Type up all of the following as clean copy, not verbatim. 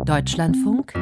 Deutschlandfunk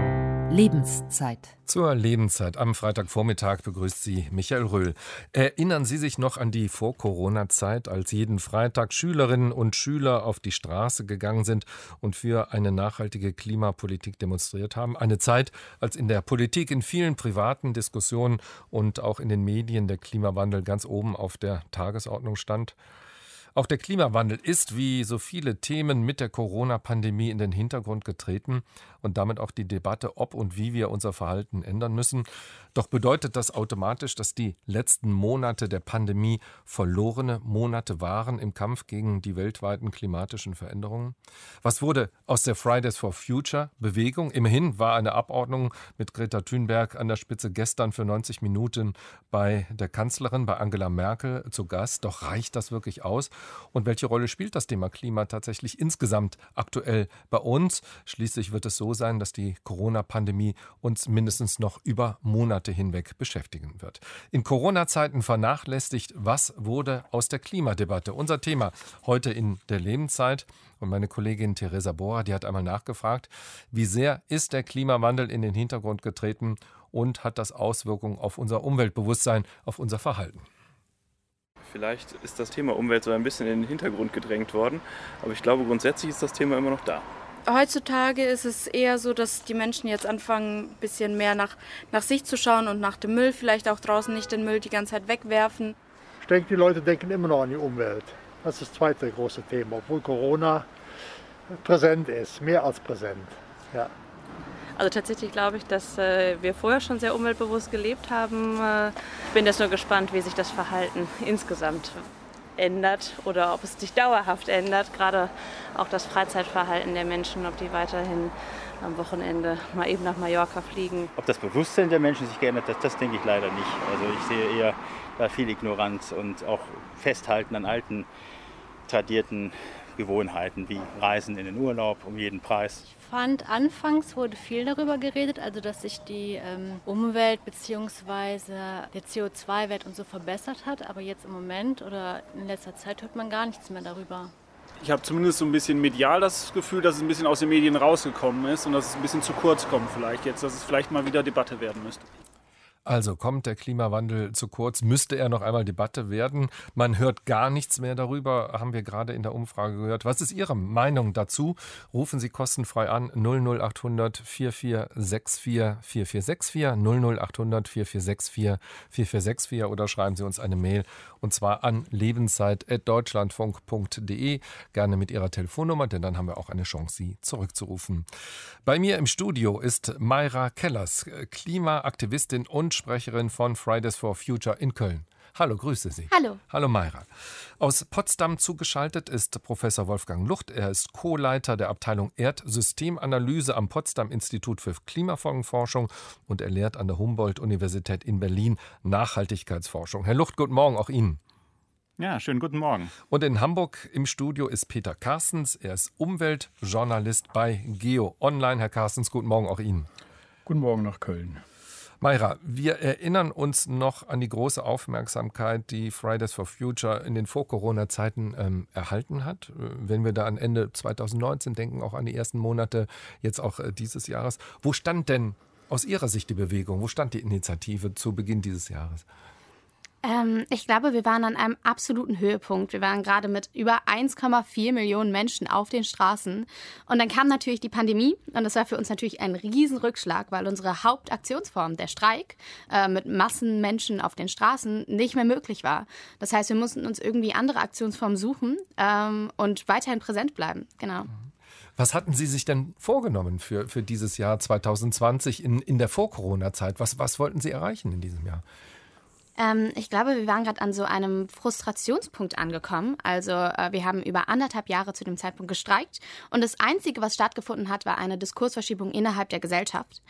Lebenszeit. Zur Lebenszeit am Freitagvormittag begrüßt Sie Michael Röhl. Erinnern Sie sich noch an die Vor-Corona-Zeit, als jeden Freitag Schülerinnen und Schüler auf die Straße gegangen sind und für eine nachhaltige Klimapolitik demonstriert haben? Eine Zeit, als in der Politik, in vielen privaten Diskussionen und auch in den Medien der Klimawandel ganz oben auf der Tagesordnung stand. Auch der Klimawandel ist, wie so viele Themen, mit der Corona-Pandemie in den Hintergrund getreten und damit auch die Debatte, ob und wie wir unser Verhalten ändern müssen. Doch bedeutet das automatisch, dass die letzten Monate der Pandemie verlorene Monate waren im Kampf gegen die weltweiten klimatischen Veränderungen? Was wurde aus der Fridays for Future Bewegung? Immerhin war eine Abordnung mit Greta Thunberg an der Spitze gestern für 90 Minuten bei der Kanzlerin, bei Angela Merkel zu Gast. Doch reicht das wirklich aus? Und welche Rolle spielt das Thema Klima tatsächlich insgesamt aktuell bei uns? Schließlich wird es so sein, dass die Corona-Pandemie uns mindestens noch über Monate hinweg beschäftigen wird. In Corona-Zeiten vernachlässigt, was wurde aus der Klimadebatte? Unser Thema heute in der Lebenszeit. Und meine Kollegin Theresa Bohrer, die hat einmal nachgefragt, wie sehr ist der Klimawandel in den Hintergrund getreten und hat das Auswirkungen auf unser Umweltbewusstsein, auf unser Verhalten? Vielleicht ist das Thema Umwelt so ein bisschen in den Hintergrund gedrängt worden, aber ich glaube, grundsätzlich ist das Thema immer noch da. Heutzutage ist es eher so, dass die Menschen jetzt anfangen, ein bisschen mehr nach sich zu schauen und nach dem Müll, vielleicht auch draußen nicht den Müll die ganze Zeit wegwerfen. Ich denke, die Leute denken immer noch an die Umwelt. Das ist das zweite große Thema, obwohl Corona präsent ist, mehr als präsent. Ja. Also tatsächlich glaube ich, dass wir vorher schon sehr umweltbewusst gelebt haben. Ich bin jetzt nur gespannt, wie sich das Verhalten insgesamt ändert oder ob es sich dauerhaft ändert. Gerade auch das Freizeitverhalten der Menschen, ob die weiterhin am Wochenende mal eben nach Mallorca fliegen. Ob das Bewusstsein der Menschen sich geändert hat, das denke ich leider nicht. Also ich sehe eher da viel Ignoranz und auch Festhalten an alten, tradierten Gewohnheiten wie Reisen in den Urlaub um jeden Preis. Ich fand, anfangs wurde viel darüber geredet, also dass sich die Umwelt bzw. der CO2-Wert und so verbessert hat. Aber jetzt im Moment oder in letzter Zeit hört man gar nichts mehr darüber. Ich habe zumindest so ein bisschen medial das Gefühl, dass es ein bisschen aus den Medien rausgekommen ist und dass es ein bisschen zu kurz kommt vielleicht jetzt, dass es vielleicht mal wieder Debatte werden müsste. Also kommt der Klimawandel zu kurz, müsste er noch einmal Debatte werden. Man hört gar nichts mehr darüber, haben wir gerade in der Umfrage gehört. Was ist Ihre Meinung dazu? Rufen Sie kostenfrei an 00800 4464 4464 00800 4464 4464 oder schreiben Sie uns eine Mail und zwar an lebenszeit@deutschlandfunk.de. Gerne mit Ihrer Telefonnummer, denn dann haben wir auch eine Chance, Sie zurückzurufen. Bei mir im Studio ist Mayra Kellers, Klimaaktivistin und Sprecherin von Fridays for Future in Köln. Hallo, grüße Sie. Hallo. Hallo Mayra. Aus Potsdam zugeschaltet ist Professor Wolfgang Lucht. Er ist Co-Leiter der Abteilung Erdsystemanalyse am Potsdam Institut für Klimafolgenforschung und er lehrt an der Humboldt-Universität in Berlin Nachhaltigkeitsforschung. Herr Lucht, guten Morgen auch Ihnen. Ja, schönen guten Morgen. Und in Hamburg im Studio ist Peter Carstens. Er ist Umweltjournalist bei Geo Online. Herr Carstens, guten Morgen auch Ihnen. Guten Morgen nach Köln. Mayra, wir erinnern uns noch an die große Aufmerksamkeit, die Fridays for Future in den Vor-Corona-Zeiten erhalten hat. Wenn wir da an Ende 2019 denken, auch an die ersten Monate jetzt auch dieses Jahres. Wo stand denn aus Ihrer Sicht die Bewegung? Wo stand die Initiative zu Beginn dieses Jahres? Ich glaube, wir waren an einem absoluten Höhepunkt. Wir waren gerade mit über 1,4 Millionen Menschen auf den Straßen. Und dann kam natürlich die Pandemie. Und das war für uns natürlich ein Riesenrückschlag, weil unsere Hauptaktionsform, der Streik, mit Massen Menschen auf den Straßen nicht mehr möglich war. Das heißt, wir mussten uns irgendwie andere Aktionsformen suchen und weiterhin präsent bleiben. Genau. Was hatten Sie sich denn vorgenommen für dieses Jahr 2020 in der Vor-Corona-Zeit? Was wollten Sie erreichen in diesem Jahr? Ich glaube, wir waren gerade an so einem Frustrationspunkt angekommen. Also wir haben über 1,5 Jahre zu dem Zeitpunkt gestreikt. Und das Einzige, was stattgefunden hat, war eine Diskursverschiebung innerhalb der Gesellschaft.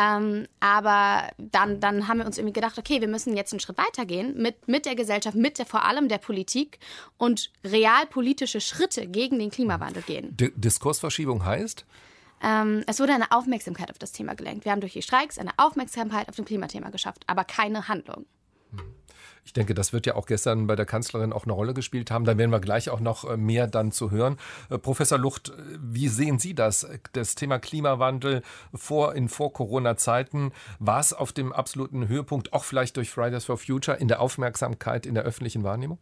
Aber dann haben wir uns irgendwie gedacht, okay, wir müssen jetzt einen Schritt weitergehen mit der Gesellschaft, vor allem der Politik und realpolitische Schritte gegen den Klimawandel gehen. Diskursverschiebung heißt? Es wurde eine Aufmerksamkeit auf das Thema gelenkt. Wir haben durch die Streiks eine Aufmerksamkeit auf dem Klimathema geschafft, aber keine Handlung. Ich denke, das wird ja auch gestern bei der Kanzlerin auch eine Rolle gespielt haben. Da werden wir gleich auch noch mehr dann zu hören. Professor Lucht, wie sehen Sie das? Das Thema Klimawandel in Vor-Corona-Zeiten, war es auf dem absoluten Höhepunkt, auch vielleicht durch Fridays for Future, in der Aufmerksamkeit, in der öffentlichen Wahrnehmung?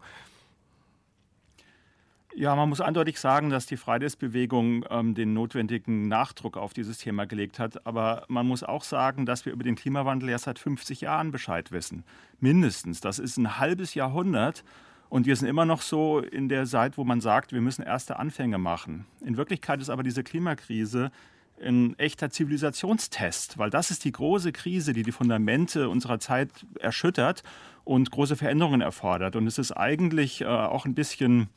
Ja, man muss eindeutig sagen, dass die Fridays-Bewegung den notwendigen Nachdruck auf dieses Thema gelegt hat. Aber man muss auch sagen, dass wir über den Klimawandel erst seit 50 Jahren Bescheid wissen. Mindestens. Das ist ein halbes Jahrhundert. Und wir sind immer noch so in der Zeit, wo man sagt, wir müssen erste Anfänge machen. In Wirklichkeit ist aber diese Klimakrise ein echter Zivilisationstest, weil das ist die große Krise, die die Fundamente unserer Zeit erschüttert und große Veränderungen erfordert. Und es ist eigentlich auch ein bisschen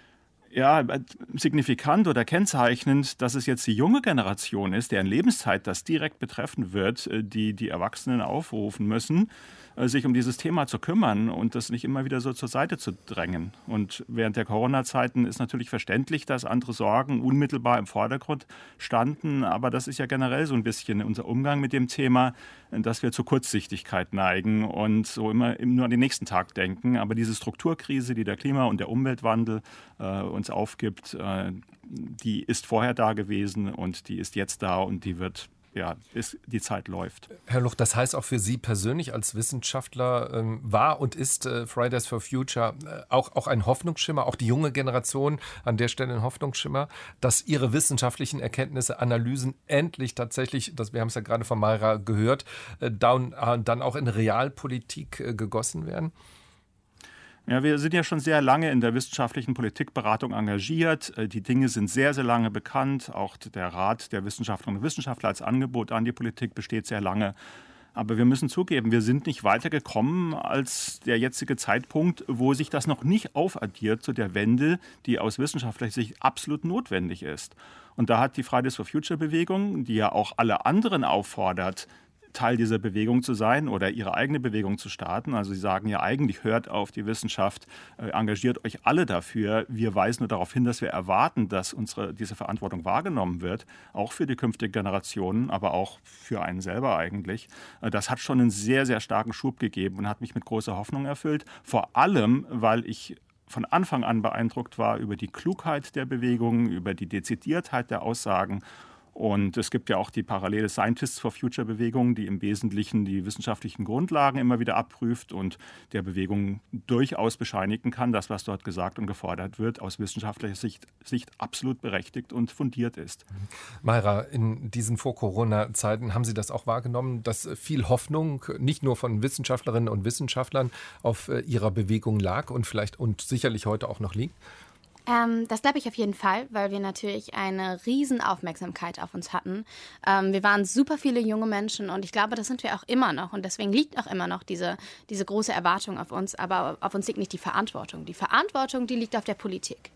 signifikant oder kennzeichnend, dass es jetzt die junge Generation ist, deren Lebenszeit das direkt betreffen wird, die Erwachsenen aufrufen müssen, sich um dieses Thema zu kümmern und das nicht immer wieder so zur Seite zu drängen. Und während der Corona-Zeiten ist natürlich verständlich, dass andere Sorgen unmittelbar im Vordergrund standen. Aber das ist ja generell so ein bisschen unser Umgang mit dem Thema, dass wir zur Kurzsichtigkeit neigen und so immer nur an den nächsten Tag denken. Aber diese Strukturkrise, die der Klima- und der Umweltwandel uns aufgibt, die ist vorher da gewesen und die ist jetzt da und die wird bis die Zeit läuft. Herr Lucht, das heißt auch für Sie persönlich als Wissenschaftler war und ist Fridays for Future auch ein Hoffnungsschimmer, auch die junge Generation an der Stelle ein Hoffnungsschimmer, dass Ihre wissenschaftlichen Erkenntnisse, Analysen endlich tatsächlich, wir haben es ja gerade von Mayra gehört, dann auch in Realpolitik gegossen werden? Ja, wir sind ja schon sehr lange in der wissenschaftlichen Politikberatung engagiert. Die Dinge sind sehr, sehr lange bekannt. Auch der Rat der Wissenschaftlerinnen und Wissenschaftler als Angebot an die Politik besteht sehr lange. Aber wir müssen zugeben, wir sind nicht weitergekommen als der jetzige Zeitpunkt, wo sich das noch nicht aufaddiert zu der Wende, die aus wissenschaftlicher Sicht absolut notwendig ist. Und da hat die Fridays for Future Bewegung, die ja auch alle anderen auffordert, Teil dieser Bewegung zu sein oder ihre eigene Bewegung zu starten. Also sie sagen ja eigentlich, hört auf die Wissenschaft, engagiert euch alle dafür. Wir weisen nur darauf hin, dass wir erwarten, dass diese Verantwortung wahrgenommen wird, auch für die künftigen Generationen, aber auch für einen selber eigentlich. Das hat schon einen sehr, sehr starken Schub gegeben und hat mich mit großer Hoffnung erfüllt. Vor allem, weil ich von Anfang an beeindruckt war über die Klugheit der Bewegung, über die Dezidiertheit der Aussagen. Und es gibt ja auch die parallele Scientists for Future Bewegung, die im Wesentlichen die wissenschaftlichen Grundlagen immer wieder abprüft und der Bewegung durchaus bescheinigen kann, dass was dort gesagt und gefordert wird, aus wissenschaftlicher Sicht absolut berechtigt und fundiert ist. Mayra, in diesen Vor-Corona-Zeiten haben Sie das auch wahrgenommen, dass viel Hoffnung nicht nur von Wissenschaftlerinnen und Wissenschaftlern auf Ihrer Bewegung lag und sicherlich heute auch noch liegt? Das glaube ich auf jeden Fall, weil wir natürlich eine riesen Aufmerksamkeit auf uns hatten. Wir waren super viele junge Menschen und ich glaube, das sind wir auch immer noch. Und deswegen liegt auch immer noch diese große Erwartung auf uns. Aber auf uns liegt nicht die Verantwortung. Die Verantwortung, die liegt auf der Politik.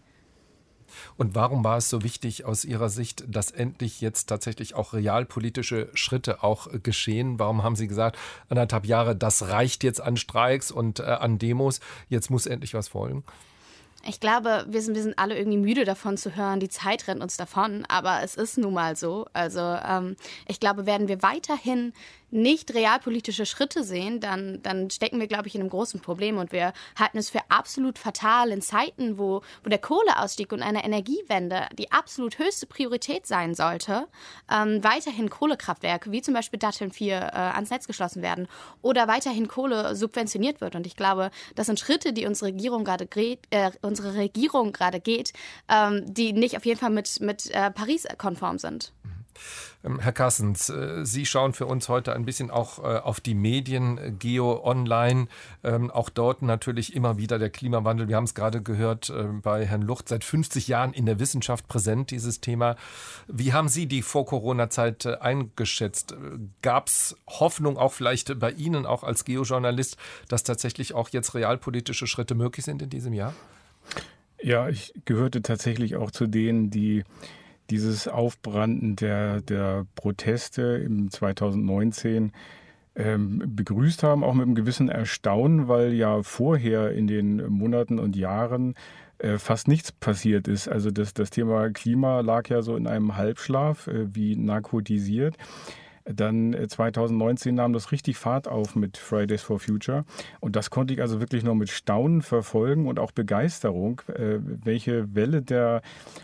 Und warum war es so wichtig aus Ihrer Sicht, dass endlich jetzt tatsächlich auch realpolitische Schritte auch geschehen? Warum haben Sie gesagt, 1,5 Jahre, das reicht jetzt an Streiks und an Demos, jetzt muss endlich was folgen? Ich glaube, wir sind alle irgendwie müde davon zu hören, die Zeit rennt uns davon, aber es ist nun mal so. Also ich glaube, werden wir weiterhin nicht realpolitische Schritte sehen, dann stecken wir, glaube ich, in einem großen Problem. Und wir halten es für absolut fatal in Zeiten, wo der Kohleausstieg und eine Energiewende die absolut höchste Priorität sein sollte, weiterhin Kohlekraftwerke, wie zum Beispiel Datteln 4, ans Netz geschlossen werden oder weiterhin Kohle subventioniert wird. Und ich glaube, das sind Schritte, die unsere Regierung gerade geht, die nicht auf jeden Fall mit Paris konform sind. Herr Carstens, Sie schauen für uns heute ein bisschen auch auf die Medien, Geo, Online, auch dort natürlich immer wieder der Klimawandel. Wir haben es gerade gehört bei Herrn Lucht, seit 50 Jahren in der Wissenschaft präsent, dieses Thema. Wie haben Sie die Vor-Corona-Zeit eingeschätzt? Gab es Hoffnung auch vielleicht bei Ihnen, auch als Geojournalist, dass tatsächlich auch jetzt realpolitische Schritte möglich sind in diesem Jahr? Ja, ich gehörte tatsächlich auch zu denen, die dieses Aufbranden der Proteste im 2019 begrüßt haben, auch mit einem gewissen Erstaunen, weil ja vorher in den Monaten und Jahren fast nichts passiert ist. Also das Thema Klima lag ja so in einem Halbschlaf, wie narkotisiert. Dann 2019 nahm das richtig Fahrt auf mit Fridays for Future. Und das konnte ich also wirklich nur mit Staunen verfolgen und auch Begeisterung, welche Welle der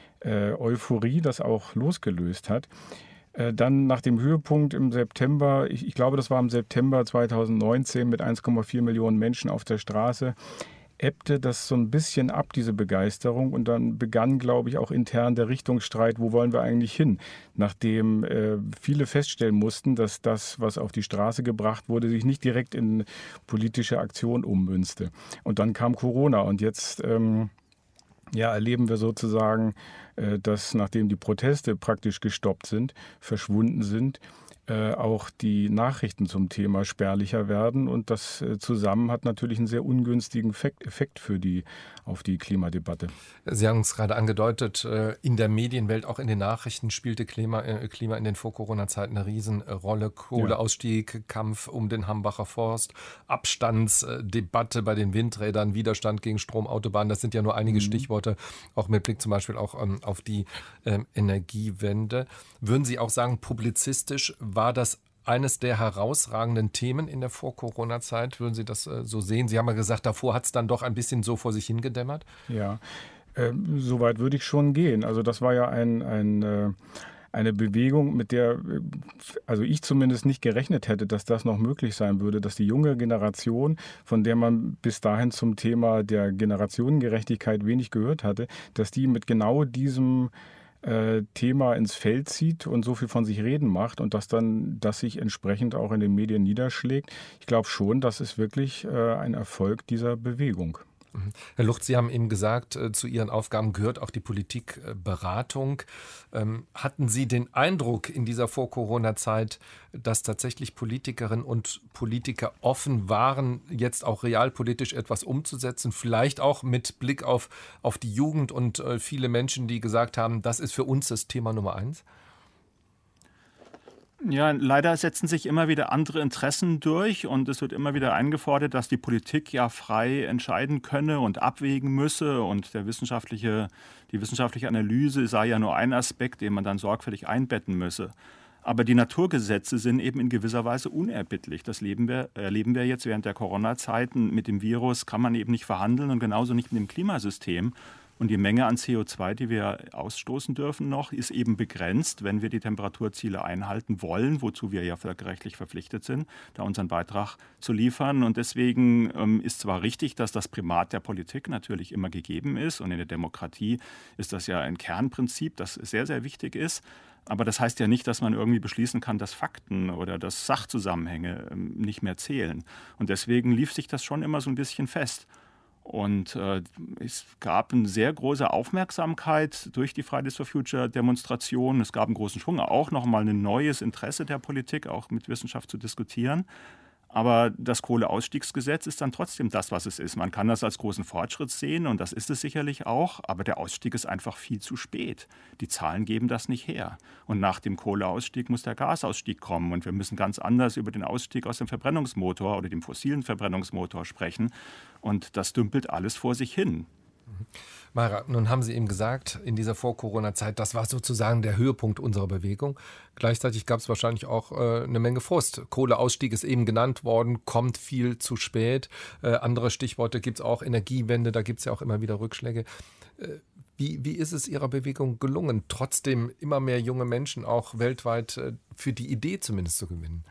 Euphorie das auch losgelöst hat. Dann nach dem Höhepunkt im September, ich glaube, das war im September 2019 mit 1,4 Millionen Menschen auf der Straße, ebbte das so ein bisschen ab, diese Begeisterung. Und dann begann, glaube ich, auch intern der Richtungsstreit, wo wollen wir eigentlich hin? Nachdem viele feststellen mussten, dass das, was auf die Straße gebracht wurde, sich nicht direkt in politische Aktion ummünzte. Und dann kam Corona und jetzt erleben wir sozusagen, dass nachdem die Proteste praktisch gestoppt sind, verschwunden sind, auch die Nachrichten zum Thema spärlicher werden. Und das zusammen hat natürlich einen sehr ungünstigen Effekt auf die Klimadebatte. Sie haben es gerade angedeutet, in der Medienwelt, auch in den Nachrichten spielte Klima in den Vor-Corona-Zeiten eine Riesenrolle. Kohleausstieg, Kampf um den Hambacher Forst, Abstandsdebatte bei den Windrädern, Widerstand gegen Stromautobahnen. Das sind ja nur einige Stichworte, auch mit Blick zum Beispiel auch auf die Energiewende. Würden Sie auch sagen, publizistisch war das eines der herausragenden Themen in der Vor-Corona-Zeit? Würden Sie das so sehen? Sie haben ja gesagt, davor hat es dann doch ein bisschen so vor sich hingedämmert. Ja, so weit würde ich schon gehen. Also das war ja eine Bewegung, mit der also ich zumindest nicht gerechnet hätte, dass das noch möglich sein würde, dass die junge Generation, von der man bis dahin zum Thema der Generationengerechtigkeit wenig gehört hatte, dass die mit genau diesem Thema ins Feld zieht und so viel von sich reden macht und dass das sich entsprechend auch in den Medien niederschlägt. Ich glaube schon, das ist wirklich ein Erfolg dieser Bewegung. Herr Lucht, Sie haben eben gesagt, zu Ihren Aufgaben gehört auch die Politikberatung. Hatten Sie den Eindruck in dieser Vor-Corona-Zeit, dass tatsächlich Politikerinnen und Politiker offen waren, jetzt auch realpolitisch etwas umzusetzen? Vielleicht auch mit Blick auf die Jugend und viele Menschen, die gesagt haben, das ist für uns das Thema Nummer 1? Ja, leider setzen sich immer wieder andere Interessen durch und es wird immer wieder eingefordert, dass die Politik ja frei entscheiden könne und abwägen müsse und die wissenschaftliche Analyse sei ja nur ein Aspekt, den man dann sorgfältig einbetten müsse. Aber die Naturgesetze sind eben in gewisser Weise unerbittlich. Das erleben wir jetzt während der Corona-Zeiten. Mit dem Virus kann man eben nicht verhandeln und genauso nicht mit dem Klimasystem. Und die Menge an CO2, die wir ausstoßen dürfen noch, ist eben begrenzt, wenn wir die Temperaturziele einhalten wollen, wozu wir ja völkerrechtlich verpflichtet sind, da unseren Beitrag zu liefern. Und deswegen ist zwar richtig, dass das Primat der Politik natürlich immer gegeben ist. Und in der Demokratie ist das ja ein Kernprinzip, das sehr, sehr wichtig ist. Aber das heißt ja nicht, dass man irgendwie beschließen kann, dass Fakten oder dass Sachzusammenhänge nicht mehr zählen. Und deswegen lief sich das schon immer so ein bisschen fest. Und es gab eine sehr große Aufmerksamkeit durch die Fridays for Future Demonstrationen. Es gab einen großen Schwung, auch nochmal ein neues Interesse der Politik, auch mit Wissenschaft zu diskutieren. Aber das Kohleausstiegsgesetz ist dann trotzdem das, was es ist. Man kann das als großen Fortschritt sehen und das ist es sicherlich auch. Aber der Ausstieg ist einfach viel zu spät. Die Zahlen geben das nicht her. Und nach dem Kohleausstieg muss der Gasausstieg kommen. Und wir müssen ganz anders über den Ausstieg aus dem Verbrennungsmotor oder dem fossilen Verbrennungsmotor sprechen. Und das dümpelt alles vor sich hin. Mayra, nun haben Sie eben gesagt, in dieser Vor-Corona-Zeit, das war sozusagen der Höhepunkt unserer Bewegung. Gleichzeitig gab es wahrscheinlich auch eine Menge Frust. Kohleausstieg ist eben genannt worden, kommt viel zu spät. Andere Stichworte gibt es auch, Energiewende, da gibt es ja auch immer wieder Rückschläge. Wie ist es Ihrer Bewegung gelungen, trotzdem immer mehr junge Menschen auch weltweit für die Idee zumindest zu gewinnen?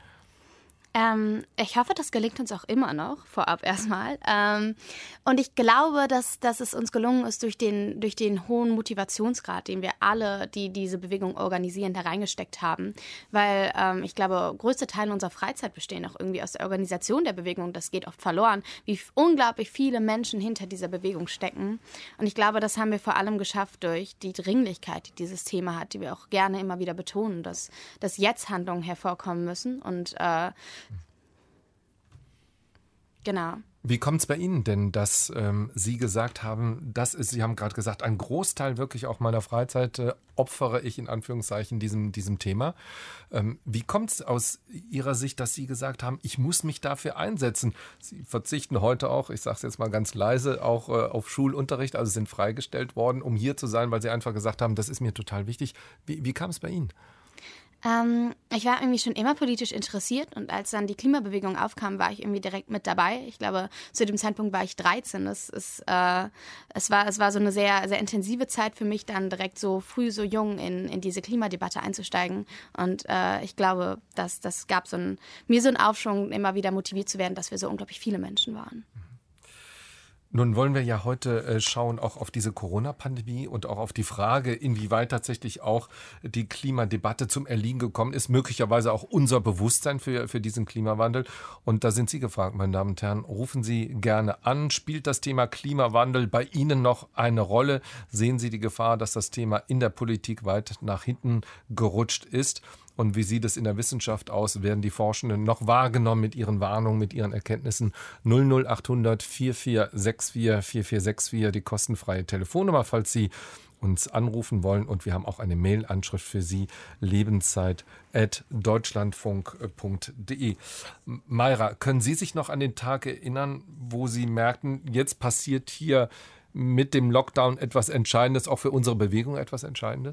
Ich hoffe, das gelingt uns auch immer noch, vorab erstmal. Und ich glaube, dass es uns gelungen ist, durch den hohen Motivationsgrad, den wir alle, die diese Bewegung organisieren, da reingesteckt haben. Weil ich glaube, größte Teile unserer Freizeit bestehen auch irgendwie aus der Organisation der Bewegung. Das geht oft verloren, wie unglaublich viele Menschen hinter dieser Bewegung stecken. Und ich glaube, das haben wir vor allem geschafft durch die Dringlichkeit, die dieses Thema hat, die wir auch gerne immer wieder betonen, dass jetzt Handlungen hervorkommen müssen. Und genau. Wie kommt es bei Ihnen denn, dass Sie gesagt haben, Sie haben gerade gesagt, ein Großteil wirklich auch meiner Freizeit opfere ich in Anführungszeichen diesem Thema. Wie kommt es aus Ihrer Sicht, dass Sie gesagt haben, ich muss mich dafür einsetzen? Sie verzichten heute auch, ich sage es jetzt mal ganz leise, auch auf Schulunterricht, also sind freigestellt worden, um hier zu sein, weil Sie einfach gesagt haben, das ist mir total wichtig. Wie kam es bei Ihnen? Ich war irgendwie schon immer politisch interessiert und als dann die Klimabewegung aufkam, war ich irgendwie direkt mit dabei. Ich glaube, zu dem Zeitpunkt war ich 13. Es war so eine sehr, sehr intensive Zeit für mich, dann direkt so früh, so jung in diese Klimadebatte einzusteigen. Und ich glaube, das gab mir so einen Aufschwung, immer wieder motiviert zu werden, dass wir so unglaublich viele Menschen waren. Nun wollen wir ja heute schauen auch auf diese Corona-Pandemie und auch auf die Frage, inwieweit tatsächlich auch die Klimadebatte zum Erliegen gekommen ist, möglicherweise auch unser Bewusstsein für diesen Klimawandel. Und da sind Sie gefragt, meine Damen und Herren, rufen Sie gerne an. Spielt das Thema Klimawandel bei Ihnen noch eine Rolle? Sehen Sie die Gefahr, dass das Thema in der Politik weit nach hinten gerutscht ist? Und wie sieht es in der Wissenschaft aus? Werden die Forschenden noch wahrgenommen mit ihren Warnungen, mit ihren Erkenntnissen? 00800 4464 4464, die kostenfreie Telefonnummer, falls Sie uns anrufen wollen. Und wir haben auch eine Mail-Anschrift für Sie, lebenszeit@deutschlandfunk.de. Mayra, können Sie sich noch an den Tag erinnern, wo Sie merkten, jetzt passiert hier mit dem Lockdown etwas Entscheidendes, auch für unsere Bewegung etwas Entscheidendes?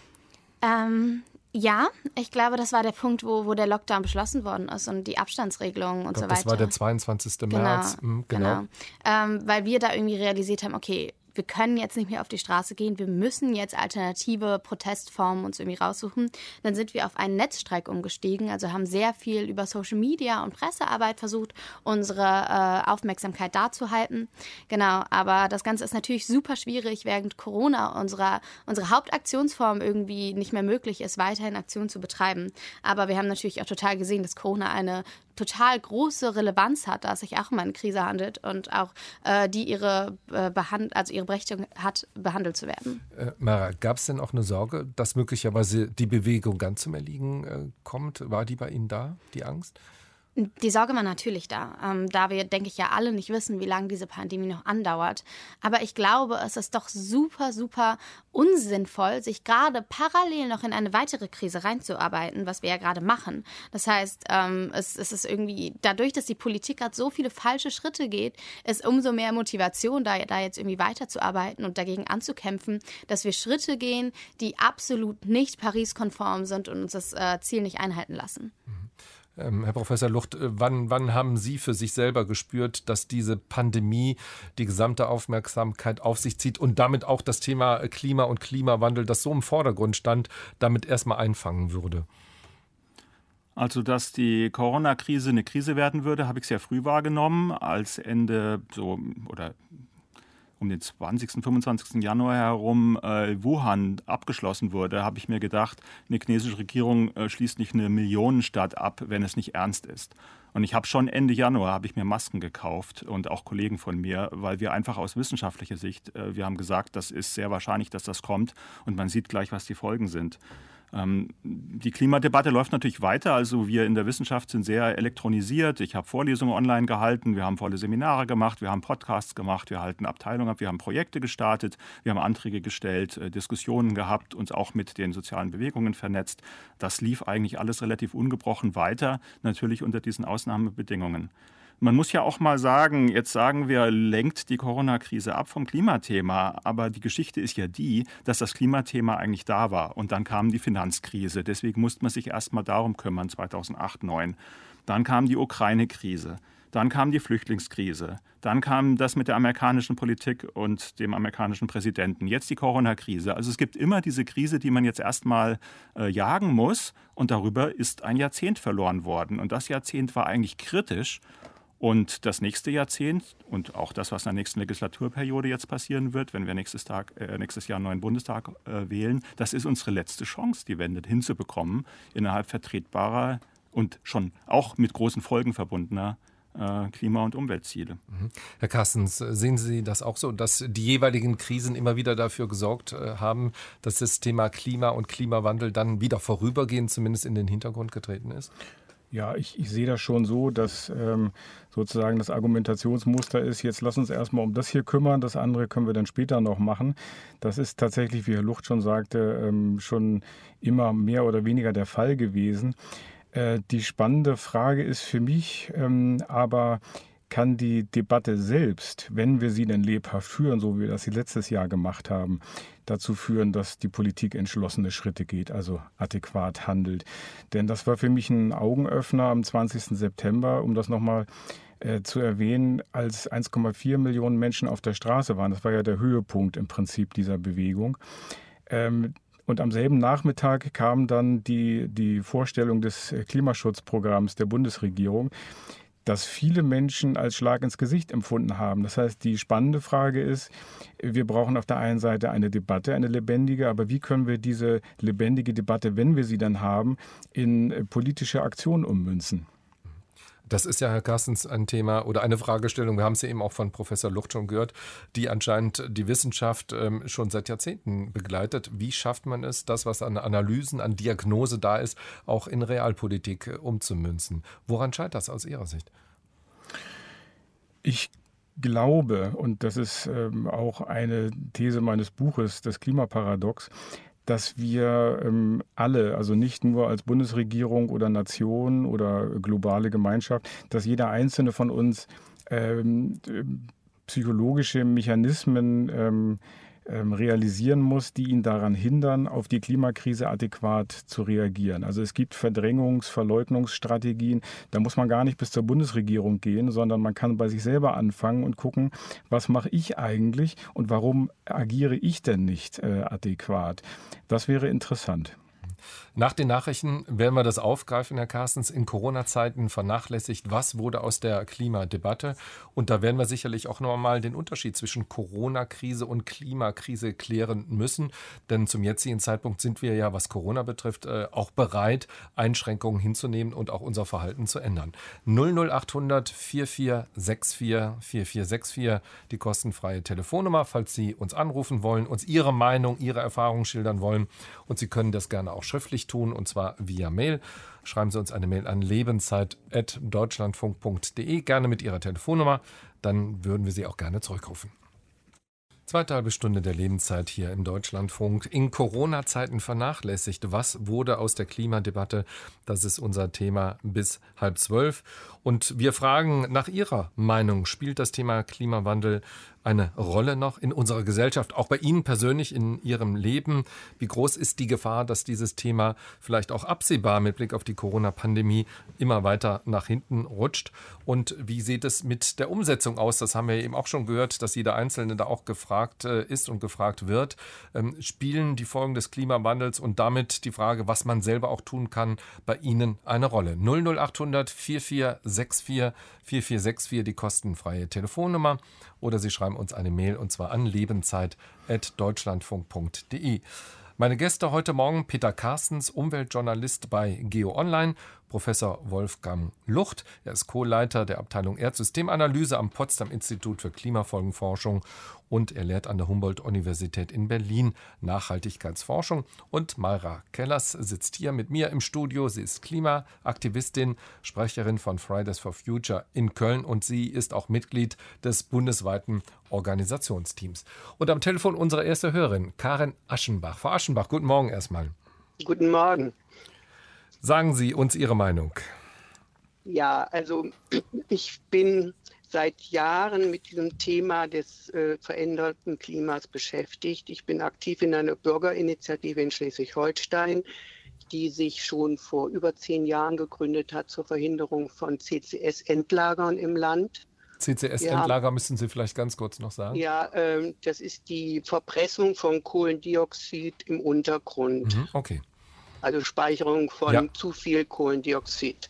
Ja, ich glaube, das war der Punkt, wo der Lockdown beschlossen worden ist und die Abstandsregelungen und so weiter. Das war der 22. März. Genau. Weil wir da irgendwie realisiert haben, okay, wir können jetzt nicht mehr auf die Straße gehen, wir müssen jetzt alternative Protestformen uns irgendwie raussuchen. Dann sind wir auf einen Netzstreik umgestiegen, also haben sehr viel über Social Media und Pressearbeit versucht, unsere Aufmerksamkeit da zu halten. Genau, aber das Ganze ist natürlich super schwierig, während Corona unsere Hauptaktionsform irgendwie nicht mehr möglich ist, weiterhin Aktionen zu betreiben. Aber wir haben natürlich auch total gesehen, dass Corona eine total große Relevanz hat, da es sich auch um eine Krise handelt und auch die ihre Berechtigung hat, behandelt zu werden. Mayra, gab es denn auch eine Sorge, dass möglicherweise die Bewegung ganz zum Erliegen kommt? War die bei Ihnen da, die Angst? Die Sorge war natürlich da, da wir, denke ich, ja alle nicht wissen, wie lange diese Pandemie noch andauert. Aber ich glaube, es ist doch super, super unsinnvoll, sich gerade parallel noch in eine weitere Krise reinzuarbeiten, was wir ja gerade machen. Das heißt, es ist irgendwie, dadurch, dass die Politik gerade so viele falsche Schritte geht, ist umso mehr Motivation, da jetzt irgendwie weiterzuarbeiten und dagegen anzukämpfen, dass wir Schritte gehen, die absolut nicht Paris-konform sind und uns das Ziel nicht einhalten lassen. Herr Professor Lucht, wann haben Sie für sich selber gespürt, dass diese Pandemie die gesamte Aufmerksamkeit auf sich zieht und damit auch das Thema Klima und Klimawandel, das so im Vordergrund stand, damit erstmal einfangen würde? Also, dass die Corona-Krise eine Krise werden würde, habe ich sehr früh wahrgenommen, als Ende um den 20., 25. Januar herum Wuhan abgeschlossen wurde, habe ich mir gedacht, eine chinesische Regierung schließt nicht eine Millionenstadt ab, wenn es nicht ernst ist. Und ich habe schon Ende Januar habe ich mir Masken gekauft und auch Kollegen von mir, weil wir einfach aus wissenschaftlicher Sicht, wir haben gesagt, das ist sehr wahrscheinlich, dass das kommt und man sieht gleich, was die Folgen sind. Die Klimadebatte läuft natürlich weiter. Also wir in der Wissenschaft sind sehr elektronisiert. Ich habe Vorlesungen online gehalten, wir haben volle Seminare gemacht, wir haben Podcasts gemacht, wir halten Abteilungen ab, wir haben Projekte gestartet, wir haben Anträge gestellt, Diskussionen gehabt, uns auch mit den sozialen Bewegungen vernetzt. Das lief eigentlich alles relativ ungebrochen weiter, natürlich unter diesen Ausnahmebedingungen. Man muss ja auch mal sagen, jetzt sagen wir, lenkt die Corona-Krise ab vom Klimathema. Aber die Geschichte ist ja die, dass das Klimathema eigentlich da war. Und dann kam die Finanzkrise. Deswegen musste man sich erst mal darum kümmern, 2008, 2009. Dann kam die Ukraine-Krise. Dann kam die Flüchtlingskrise. Dann kam das mit der amerikanischen Politik und dem amerikanischen Präsidenten. Jetzt die Corona-Krise. Also es gibt immer diese Krise, die man jetzt erstmal jagen muss. Und darüber ist ein Jahrzehnt verloren worden. Und das Jahrzehnt war eigentlich kritisch. Und das nächste Jahrzehnt und auch das, was in der nächsten Legislaturperiode jetzt passieren wird, wenn wir nächstes Jahr einen neuen Bundestag wählen, das ist unsere letzte Chance, die Wende hinzubekommen, innerhalb vertretbarer und schon auch mit großen Folgen verbundener Klima- und Umweltziele. Herr Carstens, sehen Sie das auch so, dass die jeweiligen Krisen immer wieder dafür gesorgt haben, dass das Thema Klima und Klimawandel dann wieder vorübergehend zumindest in den Hintergrund getreten ist? Ja, ich sehe das schon so, dass sozusagen das Argumentationsmuster ist, jetzt lass uns erstmal um das hier kümmern, das andere können wir dann später noch machen. Das ist tatsächlich, wie Herr Lucht schon sagte, schon immer mehr oder weniger der Fall gewesen. Die spannende Frage ist für mich aber, kann die Debatte selbst, wenn wir sie denn lebhaft führen, so wie wir das letztes Jahr gemacht haben, dazu führen, dass die Politik entschlossene Schritte geht, also adäquat handelt. Denn das war für mich ein Augenöffner am 20. September, um das nochmal zu erwähnen, als 1,4 Millionen Menschen auf der Straße waren. Das war ja der Höhepunkt im Prinzip dieser Bewegung. Und am selben Nachmittag kam dann die Vorstellung des Klimaschutzprogramms der Bundesregierung, das viele Menschen als Schlag ins Gesicht empfunden haben. Das heißt, die spannende Frage ist, wir brauchen auf der einen Seite eine Debatte, eine lebendige, aber wie können wir diese lebendige Debatte, wenn wir sie dann haben, in politische Aktion ummünzen? Das ist ja, Herr Carstens, ein Thema oder eine Fragestellung, wir haben es ja eben auch von Professor Lucht schon gehört, die anscheinend die Wissenschaft schon seit Jahrzehnten begleitet. Wie schafft man es, das, was an Analysen, an Diagnose da ist, auch in Realpolitik umzumünzen? Woran scheitert das aus Ihrer Sicht? Ich glaube, und das ist auch eine These meines Buches, das Klimaparadox, dass wir alle, also nicht nur als Bundesregierung oder Nation oder globale Gemeinschaft, dass jeder einzelne von uns psychologische Mechanismen realisieren muss, die ihn daran hindern, auf die Klimakrise adäquat zu reagieren. Also es gibt Verdrängungs-, Verleugnungsstrategien. Da muss man gar nicht bis zur Bundesregierung gehen, sondern man kann bei sich selber anfangen und gucken, was mache ich eigentlich und warum agiere ich denn nicht adäquat. Das wäre interessant. Nach den Nachrichten werden wir das aufgreifen, Herr Carstens, in Corona-Zeiten vernachlässigt. Was wurde aus der Klimadebatte? Und da werden wir sicherlich auch noch einmal den Unterschied zwischen Corona-Krise und Klimakrise klären müssen. Denn zum jetzigen Zeitpunkt sind wir ja, was Corona betrifft, auch bereit, Einschränkungen hinzunehmen und auch unser Verhalten zu ändern. 00800 4464 4464, die kostenfreie Telefonnummer, falls Sie uns anrufen wollen, uns Ihre Meinung, Ihre Erfahrungen schildern wollen. Und Sie können das gerne auch schriftlich tun, und zwar via Mail. Schreiben Sie uns eine Mail an lebenszeit@deutschlandfunk.de, gerne mit Ihrer Telefonnummer, dann würden wir Sie auch gerne zurückrufen. Zweite halbe Stunde der Lebenszeit hier im Deutschlandfunk. In Corona-Zeiten vernachlässigt. Was wurde aus der Klimadebatte? Das ist unser Thema bis 11:30. Und wir fragen nach Ihrer Meinung. Spielt das Thema Klimawandel eine Rolle noch in unserer Gesellschaft, auch bei Ihnen persönlich in Ihrem Leben? Wie groß ist die Gefahr, dass dieses Thema vielleicht auch absehbar mit Blick auf die Corona-Pandemie immer weiter nach hinten rutscht? Und wie sieht es mit der Umsetzung aus? Das haben wir eben auch schon gehört, dass jeder Einzelne da auch gefragt ist und gefragt wird. Spielen die Folgen des Klimawandels und damit die Frage, was man selber auch tun kann, bei Ihnen eine Rolle? 00800 4464 4464, die kostenfreie Telefonnummer. Oder Sie schreiben uns eine Mail, und zwar an lebenszeit@deutschlandfunk.de. Meine Gäste heute Morgen: Peter Carstens, Umweltjournalist bei Geo Online, Professor Wolfgang Lucht, er ist Co-Leiter der Abteilung Erdsystemanalyse am Potsdam Institut für Klimafolgenforschung und er lehrt an der Humboldt-Universität in Berlin Nachhaltigkeitsforschung. Und Mayra Kellers sitzt hier mit mir im Studio. Sie ist Klimaaktivistin, Sprecherin von Fridays for Future in Köln und sie ist auch Mitglied des bundesweiten Organisationsteams. Und am Telefon unsere erste Hörerin, Karin Aschenbach. Frau Aschenbach, guten Morgen erstmal. Guten Morgen. Sagen Sie uns Ihre Meinung. Ja, also ich bin seit Jahren mit diesem Thema des veränderten Klimas beschäftigt. Ich bin aktiv in einer Bürgerinitiative in Schleswig-Holstein, die sich schon vor über 10 Jahren gegründet hat zur Verhinderung von CCS-Endlagern im Land. CCS-Endlager müssen Sie vielleicht ganz kurz noch sagen. Ja, das ist die Verpressung von Kohlendioxid im Untergrund. Okay. Also Speicherung von zu viel Kohlendioxid.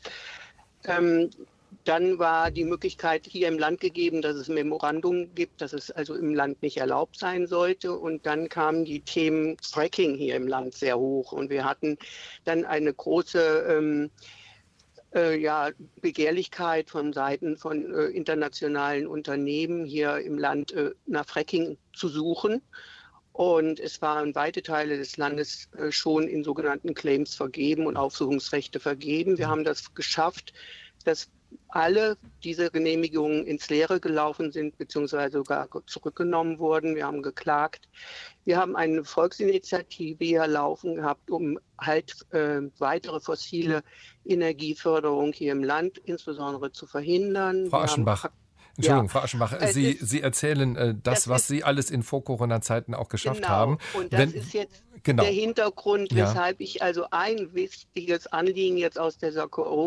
Dann war die Möglichkeit hier im Land gegeben, dass es ein Memorandum gibt, dass es also im Land nicht erlaubt sein sollte. Und dann kamen die Themen Fracking hier im Land sehr hoch. Und wir hatten dann eine große Begehrlichkeit von Seiten von internationalen Unternehmen hier im Land nach Fracking zu suchen. Und es waren weite Teile des Landes schon in sogenannten Claims vergeben und Aufsuchungsrechte vergeben. Wir haben das geschafft, dass alle diese Genehmigungen ins Leere gelaufen sind, beziehungsweise sogar zurückgenommen wurden. Wir haben geklagt. Wir haben eine Volksinitiative hier laufen gehabt, um halt weitere fossile Energieförderung hier im Land insbesondere zu verhindern. Frau Aschenbach, Entschuldigung, Frau Aschenbach, Sie erzählen was Sie alles in Vor-Corona-Zeiten auch geschafft haben. Und das ist jetzt der Hintergrund, weshalb ich also ein wichtiges Anliegen jetzt aus dieser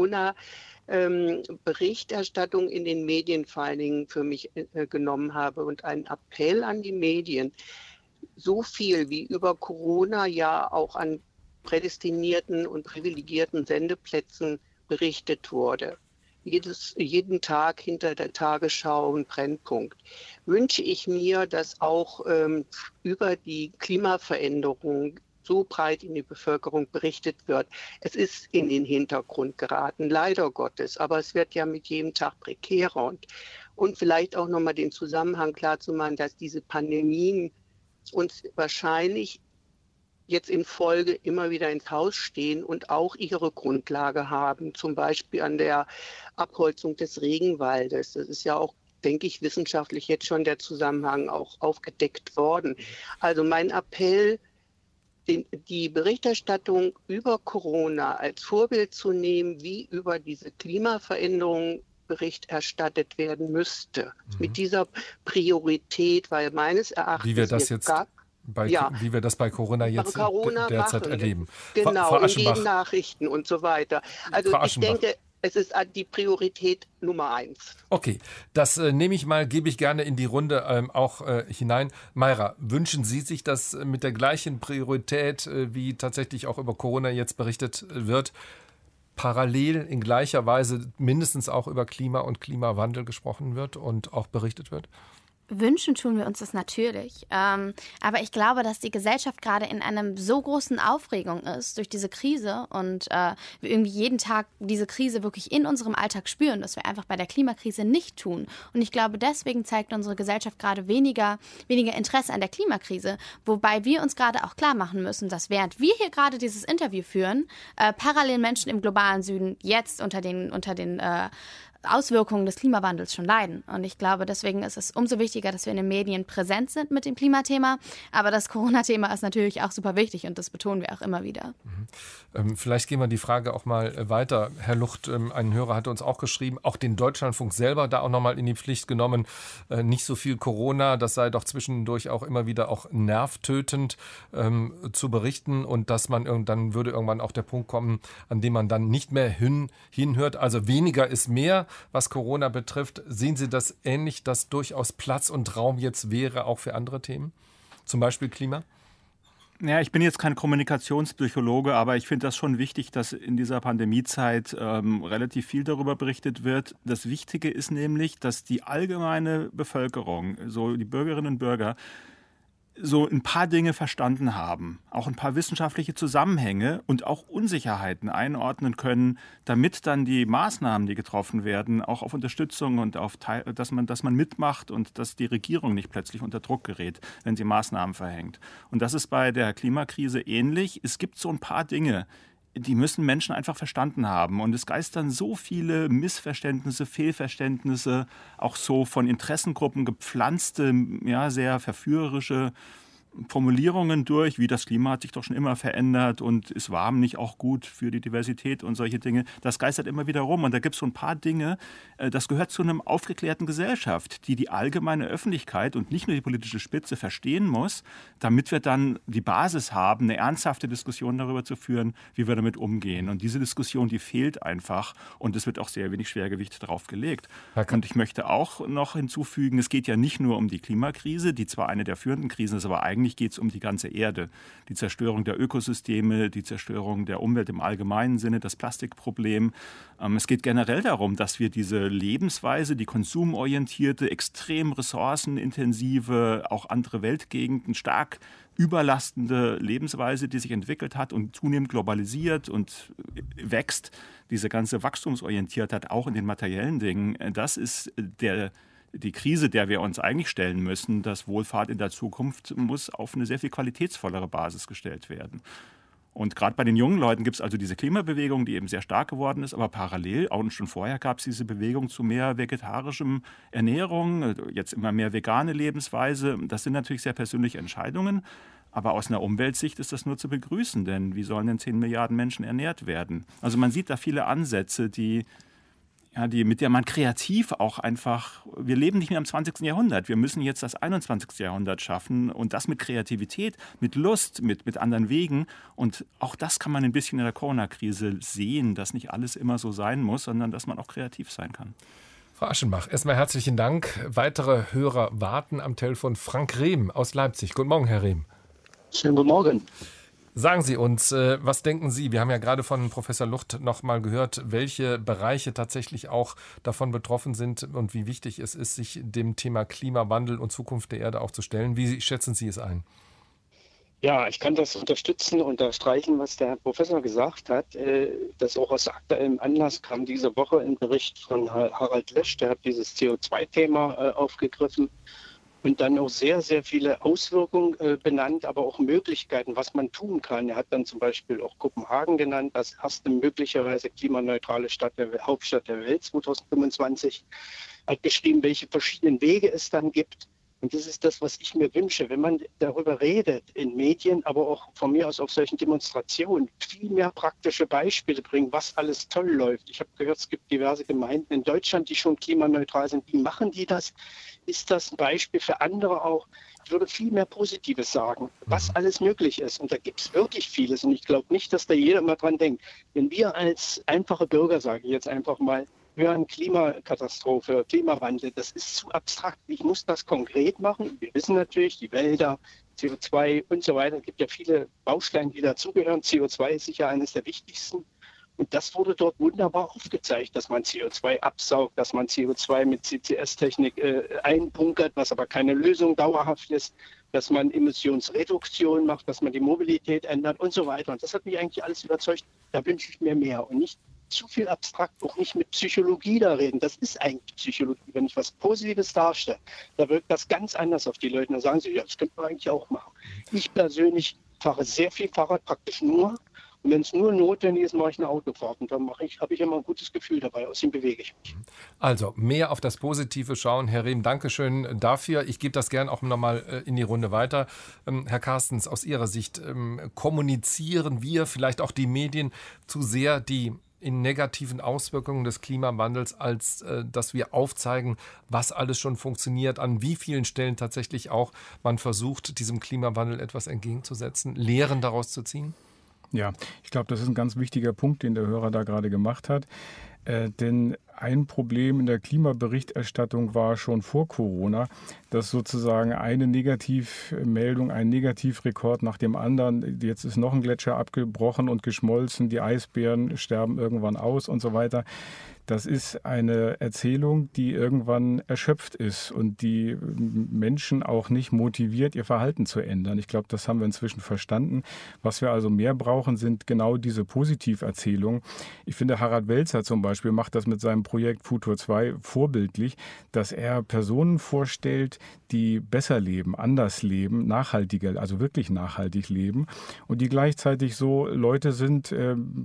Corona-Berichterstattung in den Medien vor allen Dingen für mich genommen habe und einen Appell an die Medien. So viel wie über Corona ja auch an prädestinierten und privilegierten Sendeplätzen berichtet wurde. Jeden Tag hinter der Tagesschau ein Brennpunkt. Wünsche ich mir, dass auch über die Klimaveränderung so breit in die Bevölkerung berichtet wird. Es ist in den Hintergrund geraten, leider Gottes, aber es wird ja mit jedem Tag prekärer. Und vielleicht auch nochmal den Zusammenhang klarzumachen, dass diese Pandemien uns wahrscheinlich jetzt in Folge immer wieder ins Haus stehen und auch ihre Grundlage haben, zum Beispiel an der Abholzung des Regenwaldes. Das ist ja auch, denke ich, wissenschaftlich jetzt schon der Zusammenhang auch aufgedeckt worden. Also mein Appell, die Berichterstattung über Corona als Vorbild zu nehmen, wie über diese Klimaveränderung Bericht erstattet werden müsste. Mit dieser Priorität, weil meines Erachtens wie wir das bei Corona jetzt derzeit erleben. Genau, in den Nachrichten und so weiter. Also ich denke, es ist die Priorität Nummer 1. Okay, das gebe ich gerne in die Runde hinein. Mayra, wünschen Sie sich, dass mit der gleichen Priorität, wie tatsächlich auch über Corona jetzt berichtet wird, parallel in gleicher Weise mindestens auch über Klima und Klimawandel gesprochen wird und auch berichtet wird? Wünschen tun wir uns das natürlich. Aber ich glaube, dass die Gesellschaft gerade in einer so großen Aufregung ist durch diese Krise und wir irgendwie jeden Tag diese Krise wirklich in unserem Alltag spüren, dass wir einfach bei der Klimakrise nicht tun. Und ich glaube, deswegen zeigt unsere Gesellschaft gerade weniger Interesse an der Klimakrise, wobei wir uns gerade auch klar machen müssen, dass während wir hier gerade dieses Interview führen, parallel Menschen im globalen Süden jetzt unter den Auswirkungen des Klimawandels schon leiden. Und ich glaube, deswegen ist es umso wichtiger, dass wir in den Medien präsent sind mit dem Klimathema. Aber das Corona-Thema ist natürlich auch super wichtig und das betonen wir auch immer wieder. Vielleicht gehen wir die Frage auch mal weiter. Herr Lucht, ein Hörer hatte uns auch geschrieben, auch den Deutschlandfunk selber da auch nochmal in die Pflicht genommen. Nicht so viel Corona, das sei doch zwischendurch auch immer wieder auch nervtötend zu berichten und dass dann würde irgendwann auch der Punkt kommen, an dem man dann nicht mehr hinhört. Also weniger ist mehr, was Corona betrifft. Sehen Sie das ähnlich, dass durchaus Platz und Raum jetzt wäre, auch für andere Themen? Zum Beispiel Klima? Ja, ich bin jetzt kein Kommunikationspsychologe, aber ich finde das schon wichtig, dass in dieser Pandemiezeit relativ viel darüber berichtet wird. Das Wichtige ist nämlich, dass die allgemeine Bevölkerung, so die Bürgerinnen und Bürger, so ein paar Dinge verstanden haben, auch ein paar wissenschaftliche Zusammenhänge und auch Unsicherheiten einordnen können, damit dann die Maßnahmen, die getroffen werden, auch auf Unterstützung und auf dass man mitmacht und dass die Regierung nicht plötzlich unter Druck gerät, wenn sie Maßnahmen verhängt. Und das ist bei der Klimakrise ähnlich. Es gibt so ein paar Dinge, die müssen Menschen einfach verstanden haben. Und es geistern so viele Missverständnisse, Fehlverständnisse, auch so von Interessengruppen gepflanzte, ja, sehr verführerische Formulierungen durch, wie das Klima hat sich doch schon immer verändert und ist warm nicht auch gut für die Diversität und solche Dinge. Das geistert immer wieder rum und da gibt es so ein paar Dinge, das gehört zu einer aufgeklärten Gesellschaft, die allgemeine Öffentlichkeit und nicht nur die politische Spitze verstehen muss, damit wir dann die Basis haben, eine ernsthafte Diskussion darüber zu führen, wie wir damit umgehen. Und diese Diskussion, die fehlt einfach und es wird auch sehr wenig Schwergewicht drauf gelegt. Und ich möchte auch noch hinzufügen, es geht ja nicht nur um die Klimakrise, die zwar eine der führenden Krisen ist, aber eigentlich geht es um die ganze Erde. Die Zerstörung der Ökosysteme, die Zerstörung der Umwelt im allgemeinen Sinne, das Plastikproblem. Es geht generell darum, dass wir diese Lebensweise, die konsumorientierte, extrem ressourcenintensive, auch andere Weltgegenden stark überlastende Lebensweise, die sich entwickelt hat und zunehmend globalisiert und wächst, diese ganze Wachstumsorientiertheit auch in den materiellen Dingen, das ist die Krise, der wir uns eigentlich stellen müssen, dass Wohlfahrt in der Zukunft muss auf eine sehr viel qualitätsvollere Basis gestellt werden. Und gerade bei den jungen Leuten gibt es also diese Klimabewegung, die eben sehr stark geworden ist, aber parallel, auch schon vorher gab es diese Bewegung zu mehr vegetarischem Ernährung, jetzt immer mehr vegane Lebensweise. Das sind natürlich sehr persönliche Entscheidungen, aber aus einer Umweltsicht ist das nur zu begrüßen, denn wie sollen denn 10 Milliarden Menschen ernährt werden? Also man sieht da viele Ansätze, die ja, mit der man kreativ auch einfach, wir leben nicht mehr im 20. Jahrhundert, wir müssen jetzt das 21. Jahrhundert schaffen und das mit Kreativität, mit Lust, mit anderen Wegen. Und auch das kann man ein bisschen in der Corona-Krise sehen, dass nicht alles immer so sein muss, sondern dass man auch kreativ sein kann. Frau Aschenbach, erstmal herzlichen Dank. Weitere Hörer warten am Telefon. Frank Rehm aus Leipzig. Guten Morgen, Herr Rehm. Schönen guten Morgen. Sagen Sie uns, was denken Sie? Wir haben ja gerade von Professor Lucht noch mal gehört, welche Bereiche tatsächlich auch davon betroffen sind und wie wichtig es ist, sich dem Thema Klimawandel und Zukunft der Erde auch zu stellen. Wie schätzen Sie es ein? Ja, ich kann das unterstützen, unterstreichen, was der Herr Professor gesagt hat. Das auch aus aktuellem Anlass kam diese Woche ein Bericht von Harald Lesch, der hat dieses CO2-Thema aufgegriffen und dann auch sehr, sehr viele Auswirkungen benannt, aber auch Möglichkeiten, was man tun kann. Er hat dann zum Beispiel auch Kopenhagen genannt, als erste möglicherweise klimaneutrale Hauptstadt der Welt 2025. Hat geschrieben, welche verschiedenen Wege es dann gibt. Und das ist das, was ich mir wünsche, wenn man darüber redet in Medien, aber auch von mir aus auf solchen Demonstrationen, viel mehr praktische Beispiele bringen, was alles toll läuft. Ich habe gehört, es gibt diverse Gemeinden in Deutschland, die schon klimaneutral sind. Wie machen die das? Ist das ein Beispiel für andere auch? Ich würde viel mehr Positives sagen, was alles möglich ist. Und da gibt es wirklich vieles. Und ich glaube nicht, dass da jeder mal dran denkt. Wenn wir als einfache Bürger, sage ich jetzt einfach mal, hören Klimakatastrophe, Klimawandel, das ist zu abstrakt. Ich muss das konkret machen. Wir wissen natürlich, die Wälder, CO2 und so weiter. Es gibt ja viele Bausteine, die dazugehören. CO2 ist sicher eines der wichtigsten. Und das wurde dort wunderbar aufgezeigt, dass man CO2 absaugt, dass man CO2 mit CCS-Technik einbunkert, was aber keine Lösung dauerhaft ist, dass man Emissionsreduktion macht, dass man die Mobilität ändert und so weiter. Und das hat mich eigentlich alles überzeugt. Da wünsche ich mir mehr und nicht zu viel abstrakt, auch nicht mit Psychologie da reden. Das ist eigentlich Psychologie. Wenn ich was Positives darstelle, da wirkt das ganz anders auf die Leute. Da sagen sie, ja, das könnte man eigentlich auch machen. Ich persönlich fahre sehr viel Fahrrad, praktisch nur. Und wenn es nur notwendig ist, mache ich eine Autofahrt. Und dann habe ich immer ein gutes Gefühl dabei. Außerdem bewege ich mich. Also mehr auf das Positive schauen. Herr Rehm, Dankeschön dafür. Ich gebe das gern auch nochmal in die Runde weiter. Herr Carstens, aus Ihrer Sicht, kommunizieren wir, vielleicht auch die Medien, zu sehr die in negativen Auswirkungen des Klimawandels, als dass wir aufzeigen, was alles schon funktioniert, an wie vielen Stellen tatsächlich auch man versucht, diesem Klimawandel etwas entgegenzusetzen, Lehren daraus zu ziehen? Ja, ich glaube, das ist ein ganz wichtiger Punkt, den der Hörer da gerade gemacht hat. Denn ein Problem in der Klimaberichterstattung war schon vor Corona, dass sozusagen eine Negativmeldung, ein Negativrekord nach dem anderen, jetzt ist noch ein Gletscher abgebrochen und geschmolzen, die Eisbären sterben irgendwann aus und so weiter. Das ist eine Erzählung, die irgendwann erschöpft ist und die Menschen auch nicht motiviert, ihr Verhalten zu ändern. Ich glaube, das haben wir inzwischen verstanden. Was wir also mehr brauchen, sind genau diese Positiverzählungen. Ich finde, Harald Welzer zum Beispiel macht das mit seinem Projekt Futur 2 vorbildlich, dass er Personen vorstellt, die besser leben, anders leben, nachhaltiger, also wirklich nachhaltig leben und die gleichzeitig so Leute sind,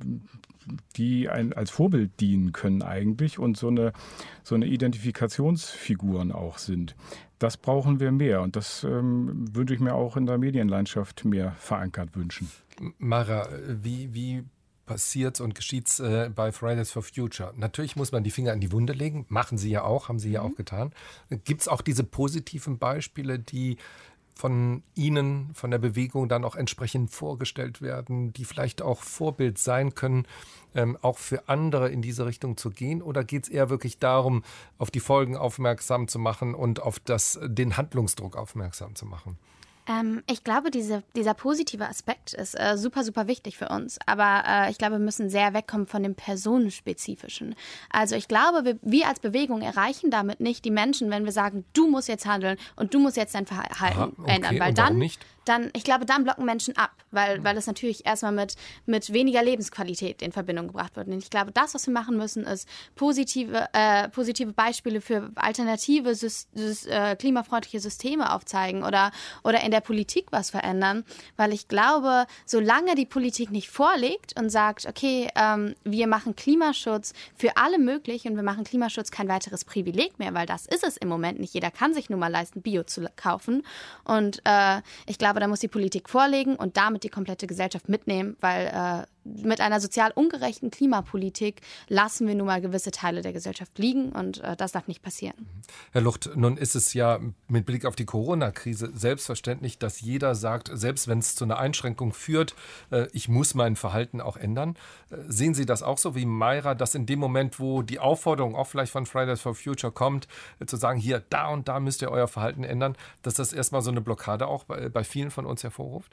die als Vorbild dienen können eigentlich und so eine Identifikationsfiguren auch sind. Das brauchen wir mehr und das würde ich mir auch in der Medienlandschaft mehr verankert wünschen. Mara, wie passiert und geschieht bei Fridays for Future? Natürlich muss man die Finger in die Wunde legen, machen Sie ja auch, haben Sie ja auch getan. Gibt es auch diese positiven Beispiele, die von Ihnen, von der Bewegung dann auch entsprechend vorgestellt werden, die vielleicht auch Vorbild sein können, auch für andere in diese Richtung zu gehen? Oder geht es eher wirklich darum, auf die Folgen aufmerksam zu machen und auf den Handlungsdruck aufmerksam zu machen? Ich glaube, dieser positive Aspekt ist super, super wichtig für uns. Aber ich glaube, wir müssen sehr wegkommen von dem Personenspezifischen. Also ich glaube, wir als Bewegung erreichen damit nicht die Menschen, wenn wir sagen, du musst jetzt handeln und du musst jetzt dein Verhalten ändern. Weil ich glaube, dann blocken Menschen ab, weil das natürlich erstmal mit weniger Lebensqualität in Verbindung gebracht wird. Und ich glaube, das, was wir machen müssen, ist positive Beispiele für alternative, klimafreundliche Systeme aufzeigen oder in der Politik was verändern, weil ich glaube, solange die Politik nicht vorlegt und sagt, okay, wir machen Klimaschutz für alle möglich und wir machen Klimaschutz kein weiteres Privileg mehr, weil das ist es im Moment nicht. Jeder kann sich nun mal leisten, Bio zu kaufen und ich glaube, da muss die Politik vorlegen und damit die komplette Gesellschaft mitnehmen, weil mit einer sozial ungerechten Klimapolitik lassen wir nun mal gewisse Teile der Gesellschaft liegen und das darf nicht passieren. Herr Lucht, nun ist es ja mit Blick auf die Corona-Krise selbstverständlich, dass jeder sagt, selbst wenn es zu einer Einschränkung führt, ich muss mein Verhalten auch ändern. Sehen Sie das auch so wie Mayra, dass in dem Moment, wo die Aufforderung auch vielleicht von Fridays for Future kommt, zu sagen, hier, da und da müsst ihr euer Verhalten ändern, dass das erstmal so eine Blockade auch bei vielen von uns hervorruft?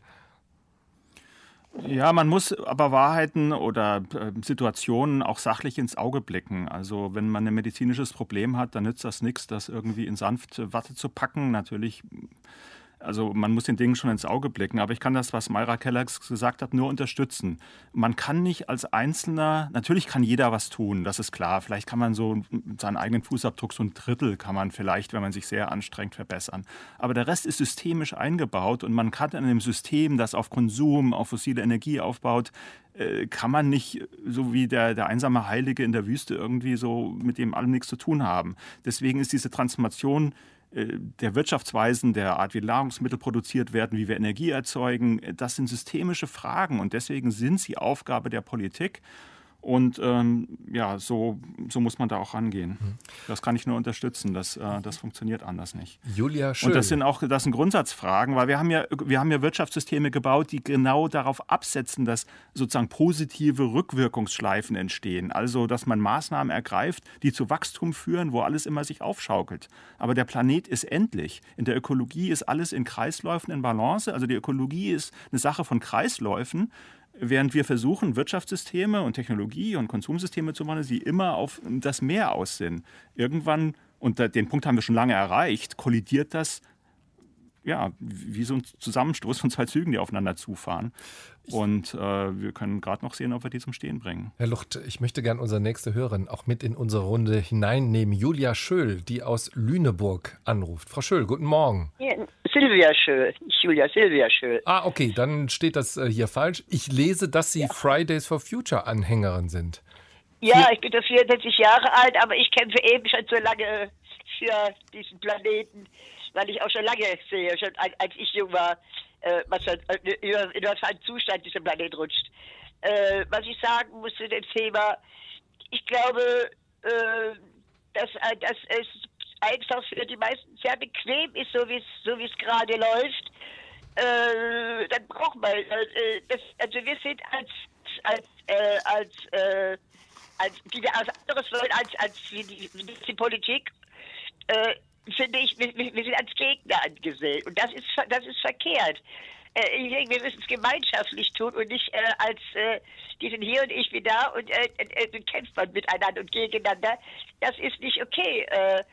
Ja, man muss aber Wahrheiten oder Situationen auch sachlich ins Auge blicken. Also wenn man ein medizinisches Problem hat, dann nützt das nichts, das irgendwie in sanfte Watte zu packen. Natürlich, also man muss den Dingen schon ins Auge blicken. Aber ich kann das, was Mayra Kellers gesagt hat, nur unterstützen. Man kann nicht als Einzelner, natürlich kann jeder was tun, das ist klar. Vielleicht kann man so seinen eigenen Fußabdruck, so ein Drittel kann man vielleicht, wenn man sich sehr anstrengt, verbessern. Aber der Rest ist systemisch eingebaut und man kann in einem System, das auf Konsum, auf fossile Energie aufbaut, kann man nicht, so wie der einsame Heilige in der Wüste, irgendwie so mit dem allem nichts zu tun haben. Deswegen ist diese Transformation der Wirtschaftsweisen, der Art, wie Nahrungsmittel produziert werden, wie wir Energie erzeugen, das sind systemische Fragen und deswegen sind sie Aufgabe der Politik. Und ja, so muss man da auch rangehen. Das kann ich nur unterstützen. Das funktioniert anders nicht. Julia Schöll. Und das sind Grundsatzfragen, weil wir haben ja Wirtschaftssysteme gebaut, die genau darauf absetzen, dass sozusagen positive Rückwirkungsschleifen entstehen. Also, dass man Maßnahmen ergreift, die zu Wachstum führen, wo alles immer sich aufschaukelt. Aber der Planet ist endlich. In der Ökologie ist alles in Kreisläufen in Balance. Also die Ökologie ist eine Sache von Kreisläufen. Während wir versuchen, Wirtschaftssysteme und Technologie und Konsumsysteme zu machen, die immer auf das Meer aus sind. Irgendwann, und den Punkt haben wir schon lange erreicht, kollidiert das ja wie so ein Zusammenstoß von zwei Zügen, die aufeinander zufahren. Und wir können gerade noch sehen, ob wir die zum Stehen bringen. Herr Lucht, ich möchte gerne unsere nächste Hörerin auch mit in unsere Runde hineinnehmen. Julia Schöll, die aus Lüneburg anruft. Frau Schöll, guten Morgen. Ja, Silvia Schöll. Silvia Schöll. Ah, okay, dann steht das hier falsch. Ich lese, dass Sie Fridays for Future Anhängerin sind. Ja, ich bin 64 Jahre alt, aber ich kämpfe eben schon so lange für diesen Planeten, weil ich auch schon lange sehe, schon als ich jung war, was in was für einen Zustand dieser Planet rutscht. Was ich sagen muss zu dem Thema, ich glaube, dass es einfach für die meisten sehr bequem ist, so wie es gerade läuft. Dann braucht man also wir sind die wir was anderes wollen als die Politik, finde ich, wir sind als Gegner angesehen. Und das ist verkehrt. Ich denke, wir müssen es gemeinschaftlich tun und nicht die sind hier und ich bin da und kämpft man miteinander und gegeneinander. Das ist nicht okay.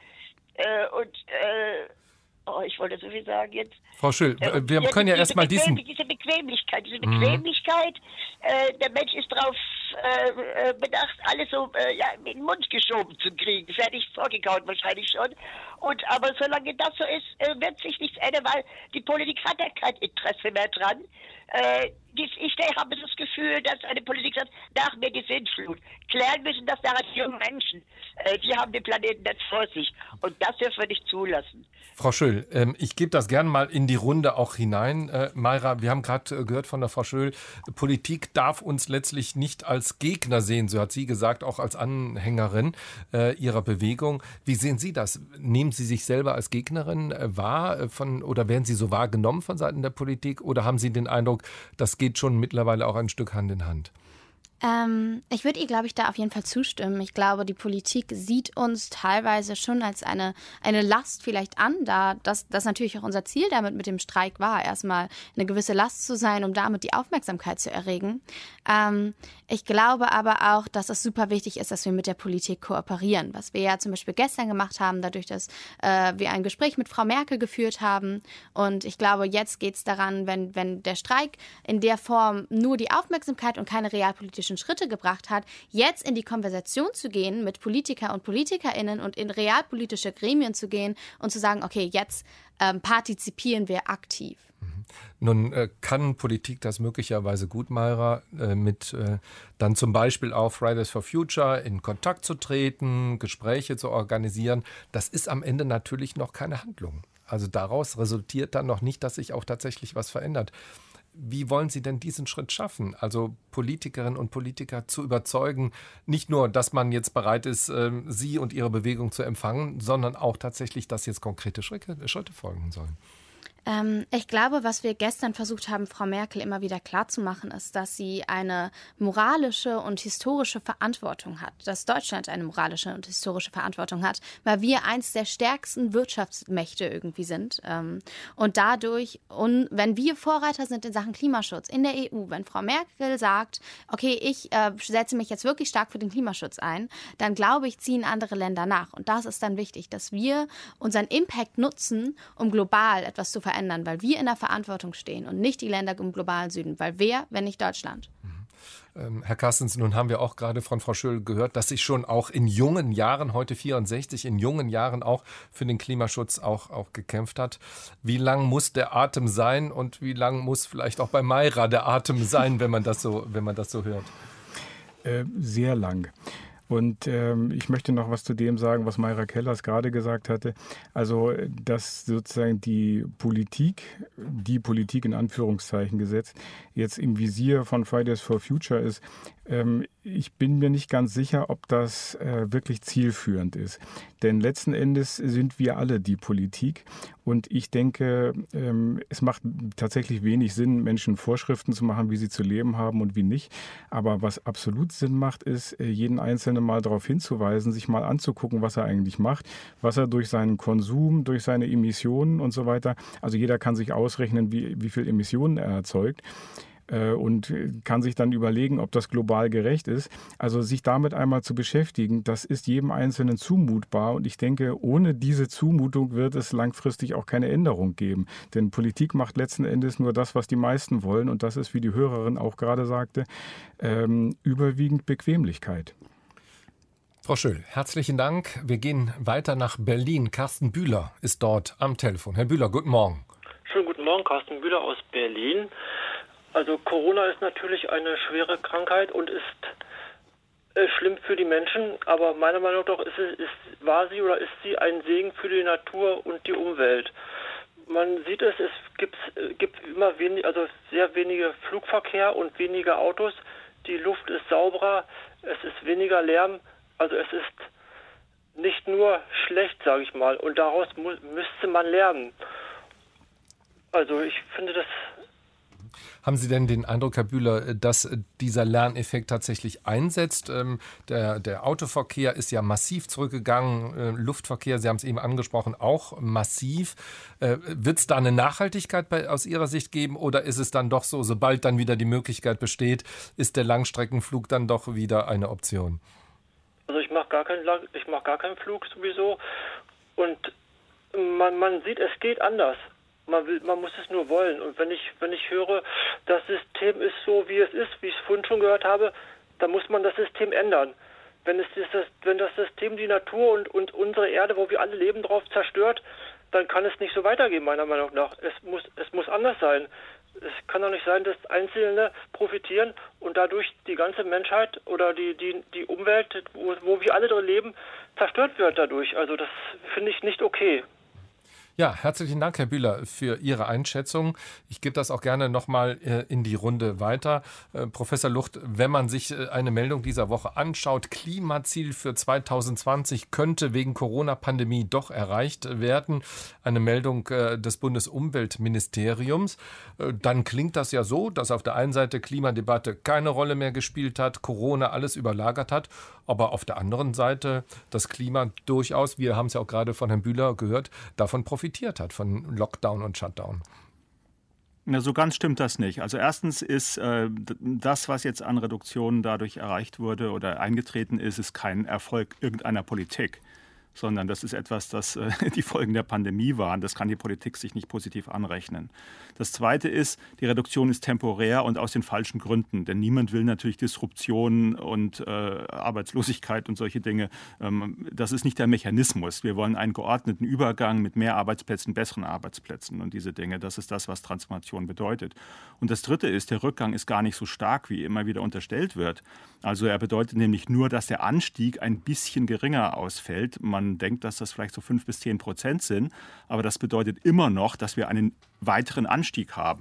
Ich wollte so viel sagen jetzt. Frau Schöll, wir können ja erstmal diese Bequemlichkeit, der Mensch ist darauf bedacht, alles so in den Mund geschoben zu kriegen. Fertig vorgekaut wahrscheinlich schon. Aber solange das so ist, wird sich nichts ändern, weil die Politik hat ja kein Interesse mehr dran. Ich habe das Gefühl, dass eine Politik sagt, nach mir die Sintflut. Klären müssen das daran die jungen Menschen. Die haben den Planeten nicht vor sich. Und das dürfen wir nicht zulassen. Frau Schöll, ich gebe das gerne mal in die Runde auch hinein. Mayra, wir haben gerade gehört von der Frau Schöll, Politik darf uns letztlich nicht als Gegner sehen, so hat sie gesagt, auch als Anhängerin ihrer Bewegung. Wie sehen Sie das? Nehmen Sie sich selber als Gegnerin wahr oder werden Sie so wahrgenommen von Seiten der Politik oder haben Sie den Eindruck, das geht schon mittlerweile auch ein Stück Hand in Hand? Ich würde ihr, glaube ich, da auf jeden Fall zustimmen. Ich glaube, die Politik sieht uns teilweise schon als eine Last vielleicht an, da das natürlich auch unser Ziel damit mit dem Streik war, erstmal eine gewisse Last zu sein, um damit die Aufmerksamkeit zu erregen. Ich glaube aber auch, dass es super wichtig ist, dass wir mit der Politik kooperieren, was wir ja zum Beispiel gestern gemacht haben, dadurch, dass wir ein Gespräch mit Frau Merkel geführt haben. Und ich glaube, jetzt geht es daran, wenn der Streik in der Form nur die Aufmerksamkeit und keine realpolitischen Schritte gebracht hat, jetzt in die Konversation zu gehen mit Politiker und PolitikerInnen und in realpolitische Gremien zu gehen und zu sagen, okay, jetzt partizipieren wir aktiv. Nun kann Politik das möglicherweise gut, Mayra, mit dann zum Beispiel auch Fridays for Future in Kontakt zu treten, Gespräche zu organisieren. Das ist am Ende natürlich noch keine Handlung. Also daraus resultiert dann noch nicht, dass sich auch tatsächlich was verändert. Wie wollen Sie denn diesen Schritt schaffen? Also Politikerinnen und Politiker zu überzeugen, nicht nur, dass man jetzt bereit ist, Sie und Ihre Bewegung zu empfangen, sondern auch tatsächlich, dass jetzt konkrete Schritte folgen sollen. Ich glaube, was wir gestern versucht haben, Frau Merkel immer wieder klarzumachen, ist, dass sie eine moralische und historische Verantwortung hat, dass Deutschland eine moralische und historische Verantwortung hat, weil wir eins der stärksten Wirtschaftsmächte irgendwie sind. Und dadurch, wenn wir Vorreiter sind in Sachen Klimaschutz in der EU, wenn Frau Merkel sagt, okay, ich setze mich jetzt wirklich stark für den Klimaschutz ein, dann glaube ich, ziehen andere Länder nach. Und das ist dann wichtig, dass wir unseren Impact nutzen, um global etwas zu verändern, weil wir in der Verantwortung stehen und nicht die Länder im globalen Süden. Weil wer, wenn nicht Deutschland? Herr Carstens, nun haben wir auch gerade von Frau Schöll gehört, dass sie schon auch in jungen Jahren, heute 64, in jungen Jahren auch für den Klimaschutz auch gekämpft hat. Wie lang muss der Atem sein und wie lang muss vielleicht auch bei Mayra der Atem sein, wenn man das so hört? Sehr lang. Und ich möchte noch was zu dem sagen, was Mayra Kellers gerade gesagt hatte. Also, dass sozusagen die Politik in Anführungszeichen gesetzt, jetzt im Visier von Fridays for Future ist. Ich bin mir nicht ganz sicher, ob das wirklich zielführend ist. Denn letzten Endes sind wir alle die Politik. Und ich denke, es macht tatsächlich wenig Sinn, Menschen Vorschriften zu machen, wie sie zu leben haben und wie nicht. Aber was absolut Sinn macht, ist, jeden Einzelnen mal darauf hinzuweisen, sich mal anzugucken, was er eigentlich macht, was er durch seinen Konsum, durch seine Emissionen und so weiter, also jeder kann sich ausrechnen, wie viel Emissionen er erzeugt. Und kann sich dann überlegen, ob das global gerecht ist. Also sich damit einmal zu beschäftigen, das ist jedem Einzelnen zumutbar. Und ich denke, ohne diese Zumutung wird es langfristig auch keine Änderung geben. Denn Politik macht letzten Endes nur das, was die meisten wollen. Und das ist, wie die Hörerin auch gerade sagte, überwiegend Bequemlichkeit. Frau Schöll, herzlichen Dank. Wir gehen weiter nach Berlin. Carsten Bühler ist dort am Telefon. Herr Bühler, guten Morgen. Schönen guten Morgen, Carsten Bühler aus Berlin. Also Corona ist natürlich eine schwere Krankheit und ist schlimm für die Menschen, aber meiner Meinung nach war sie oder ist sie ein Segen für die Natur und die Umwelt. Man sieht es gibt immer sehr wenige Flugverkehr und weniger Autos. Die Luft ist sauberer, es ist weniger Lärm, also es ist nicht nur schlecht, sage ich mal, und daraus müsste man lernen. Also ich finde das. Haben Sie denn den Eindruck, Herr Bühler, dass dieser Lerneffekt tatsächlich einsetzt? Der Autoverkehr ist ja massiv zurückgegangen, Luftverkehr, Sie haben es eben angesprochen, auch massiv. Wird es da eine Nachhaltigkeit aus Ihrer Sicht geben oder ist es dann doch so, sobald dann wieder die Möglichkeit besteht, ist der Langstreckenflug dann doch wieder eine Option? Also ich mache gar keinen Flug sowieso und man sieht, es geht anders. Man muss es nur wollen. Und wenn ich höre, das System ist so, wie es ist, wie ich es vorhin schon gehört habe, dann muss man das System ändern. Wenn das System die Natur und unsere Erde, wo wir alle leben, drauf zerstört, dann kann es nicht so weitergehen, meiner Meinung nach. Es muss anders sein. Es kann doch nicht sein, dass Einzelne profitieren und dadurch die ganze Menschheit oder die Umwelt, wo wir alle drin leben, zerstört wird dadurch. Also das finde ich nicht okay. Ja, herzlichen Dank, Herr Bühler, für Ihre Einschätzung. Ich gebe das auch gerne nochmal in die Runde weiter. Professor Lucht, wenn man sich eine Meldung dieser Woche anschaut, Klimaziel für 2020 könnte wegen Corona-Pandemie doch erreicht werden. Eine Meldung des Bundesumweltministeriums. Dann klingt das ja so, dass auf der einen Seite Klimadebatte keine Rolle mehr gespielt hat, Corona alles überlagert hat, aber auf der anderen Seite das Klima durchaus, wir haben es ja auch gerade von Herrn Bühler gehört, davon profitiert hat, von Lockdown und Shutdown. Na, so ganz stimmt das nicht. Also erstens ist das, was jetzt an Reduktionen dadurch erreicht wurde oder eingetreten ist kein Erfolg irgendeiner Politik, sondern das ist etwas, das die Folgen der Pandemie waren. Das kann die Politik sich nicht positiv anrechnen. Das Zweite ist, die Reduktion ist temporär und aus den falschen Gründen. Denn niemand will natürlich Disruption und Arbeitslosigkeit und solche Dinge. Das ist nicht der Mechanismus. Wir wollen einen geordneten Übergang mit mehr Arbeitsplätzen, besseren Arbeitsplätzen und diese Dinge. Das ist das, was Transformation bedeutet. Und das Dritte ist, der Rückgang ist gar nicht so stark, wie immer wieder unterstellt wird. Also er bedeutet nämlich nur, dass der Anstieg ein bisschen geringer ausfällt. Man denkt, dass das vielleicht so 5-10% sind, aber das bedeutet immer noch, dass wir einen weiteren Anstieg haben.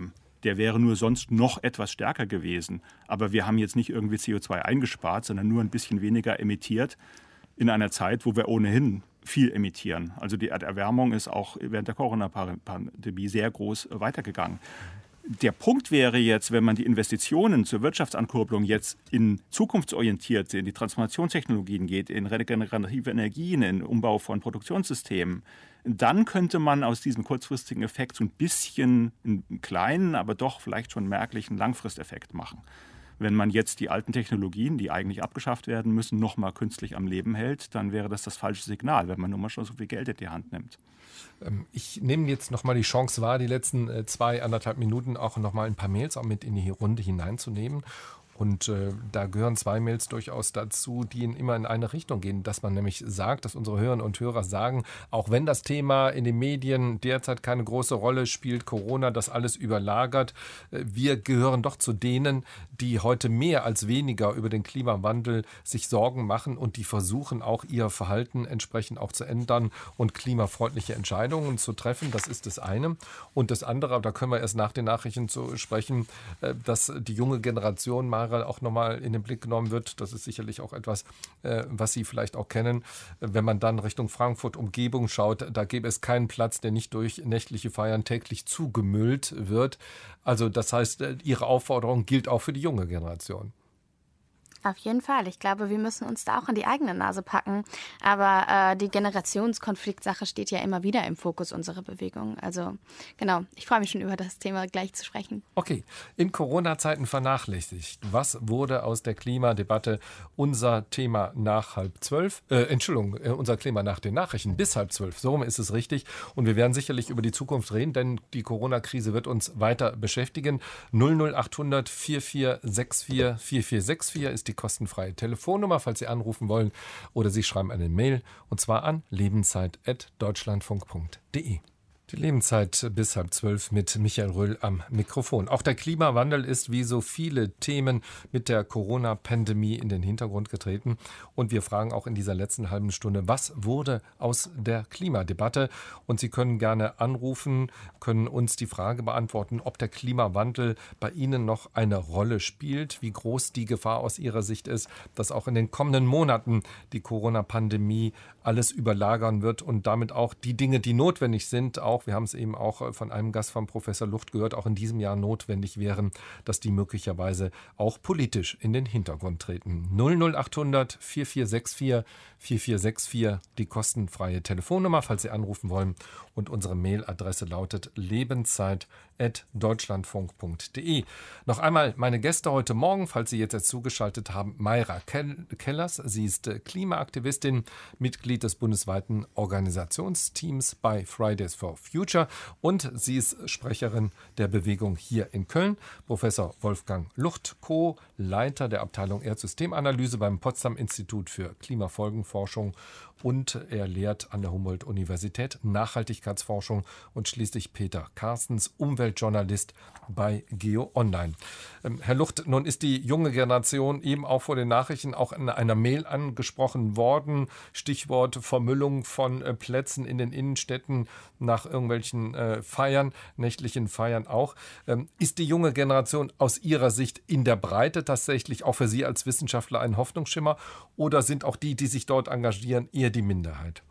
Der wäre nur sonst noch etwas stärker gewesen. Aber wir haben jetzt nicht irgendwie CO2 eingespart, sondern nur ein bisschen weniger emittiert in einer Zeit, wo wir ohnehin viel emittieren. Also die Erderwärmung ist auch während der Corona-Pandemie sehr groß weitergegangen. Der Punkt wäre jetzt, wenn man die Investitionen zur Wirtschaftsankurbelung jetzt in zukunftsorientiert, in die Transformationstechnologien geht, in regenerative Energien, in Umbau von Produktionssystemen, dann könnte man aus diesem kurzfristigen Effekt so ein bisschen einen kleinen, aber doch vielleicht schon merklichen Langfristeffekt machen. Wenn man jetzt die alten Technologien, die eigentlich abgeschafft werden müssen, noch mal künstlich am Leben hält, dann wäre das falsche Signal, wenn man nun mal schon so viel Geld in die Hand nimmt. Ich nehme jetzt noch mal die Chance wahr, die letzten 2,5 Minuten auch noch mal ein paar Mails auch mit in die Runde hineinzunehmen. Und da gehören 2 Mails durchaus dazu, die immer in eine Richtung gehen, dass man nämlich sagt, dass unsere Hörerinnen und Hörer sagen, auch wenn das Thema in den Medien derzeit keine große Rolle spielt, Corona das alles überlagert, wir gehören doch zu denen, die heute mehr als weniger über den Klimawandel sich Sorgen machen und die versuchen auch ihr Verhalten entsprechend auch zu ändern und klimafreundliche Entscheidungen zu treffen. Das ist das eine. Und das andere, da können wir erst nach den Nachrichten zu sprechen, dass die junge Generation mal auch nochmal in den Blick genommen wird. Das ist sicherlich auch etwas, was Sie vielleicht auch kennen. Wenn man dann Richtung Frankfurt Umgebung schaut, da gäbe es keinen Platz, der nicht durch nächtliche Feiern täglich zugemüllt wird. Also das heißt, Ihre Aufforderung gilt auch für die junge Generation. Auf jeden Fall. Ich glaube, wir müssen uns da auch an die eigene Nase packen. Aber die Generationskonfliktsache steht ja immer wieder im Fokus unserer Bewegung. Also genau, ich freue mich schon über das Thema gleich zu sprechen. Okay, in Corona-Zeiten vernachlässigt. Was wurde aus der Klimadebatte? Unser Thema nach 11:30. Unser Thema nach den Nachrichten bis 11:30. So rum ist es richtig. Und wir werden sicherlich über die Zukunft reden, denn die Corona-Krise wird uns weiter beschäftigen. 00800 4464 4464 ist die kostenfreie Telefonnummer, falls Sie anrufen wollen, oder Sie schreiben eine Mail, und zwar an lebenszeit@deutschlandfunk.de. Die Lebenszeit bis 11:30 mit Michael Röhl am Mikrofon. Auch der Klimawandel ist wie so viele Themen mit der Corona-Pandemie in den Hintergrund getreten. Und wir fragen auch in dieser letzten halben Stunde, was wurde aus der Klimadebatte? Und Sie können gerne anrufen, können uns die Frage beantworten, ob der Klimawandel bei Ihnen noch eine Rolle spielt, wie groß die Gefahr aus Ihrer Sicht ist, dass auch in den kommenden Monaten die Corona-Pandemie alles überlagern wird und damit auch die Dinge, die notwendig sind, auch, wir haben es eben auch von einem Gast von Professor Lucht gehört, auch in diesem Jahr notwendig wären, dass die möglicherweise auch politisch in den Hintergrund treten. 00800 4464 4464, die kostenfreie Telefonnummer, falls Sie anrufen wollen. Und unsere Mailadresse lautet lebenszeit@deutschlandfunk.de. Noch einmal meine Gäste heute Morgen, falls Sie jetzt zugeschaltet haben, Mayra Kellers. Sie ist Klimaaktivistin, Mitglied des bundesweiten Organisationsteams bei Fridays for Future und sie ist Sprecherin der Bewegung hier in Köln. Professor Wolfgang Lucht, Co-Leiter der Abteilung Erdsystemanalyse beim Potsdam Institut für Klimafolgenforschung, und er lehrt an der Humboldt-Universität Nachhaltigkeitsforschung, und schließlich Peter Carstens, Umweltjournalist bei Geo Online. Herr Lucht, nun ist die junge Generation eben auch vor den Nachrichten auch in einer Mail angesprochen worden. Stichwort Vermüllung von Plätzen in den Innenstädten nach irgendwelchen Feiern, nächtlichen Feiern auch. Ist die junge Generation aus Ihrer Sicht in der Breite tatsächlich auch für Sie als Wissenschaftler ein Hoffnungsschimmer, oder sind auch die, die sich dort engagieren, eher die Minderheit?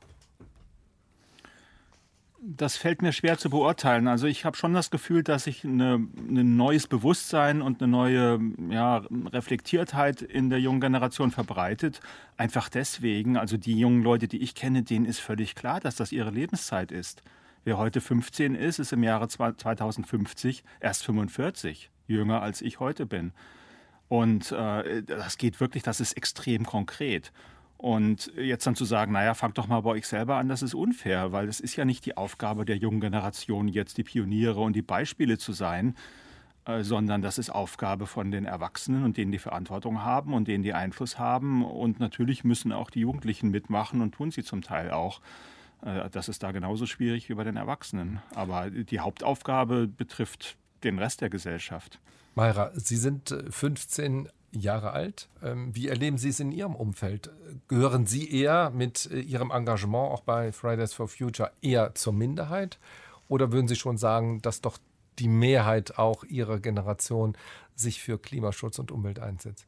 Das fällt mir schwer zu beurteilen. Also ich habe schon das Gefühl, dass sich ein neues Bewusstsein und eine neue Reflektiertheit in der jungen Generation verbreitet. Einfach deswegen, also die jungen Leute, die ich kenne, denen ist völlig klar, dass das ihre Lebenszeit ist. Wer heute 15 ist, ist im Jahre 2050 erst 45, jünger als ich heute bin. Und das geht wirklich, das ist extrem konkret. Und jetzt dann zu sagen, naja, fangt doch mal bei euch selber an, das ist unfair, weil es ist ja nicht die Aufgabe der jungen Generation, jetzt die Pioniere und die Beispiele zu sein, sondern das ist Aufgabe von den Erwachsenen und denen die Verantwortung haben und denen die Einfluss haben. Und natürlich müssen auch die Jugendlichen mitmachen und tun sie zum Teil auch. Das ist da genauso schwierig wie bei den Erwachsenen. Aber die Hauptaufgabe betrifft den Rest der Gesellschaft. Mayra, Sie sind 15 Jahre alt. Wie erleben Sie es in Ihrem Umfeld? Gehören Sie eher mit Ihrem Engagement auch bei Fridays for Future eher zur Minderheit? Oder würden Sie schon sagen, dass doch die Mehrheit auch Ihrer Generation sich für Klimaschutz und Umwelt einsetzt?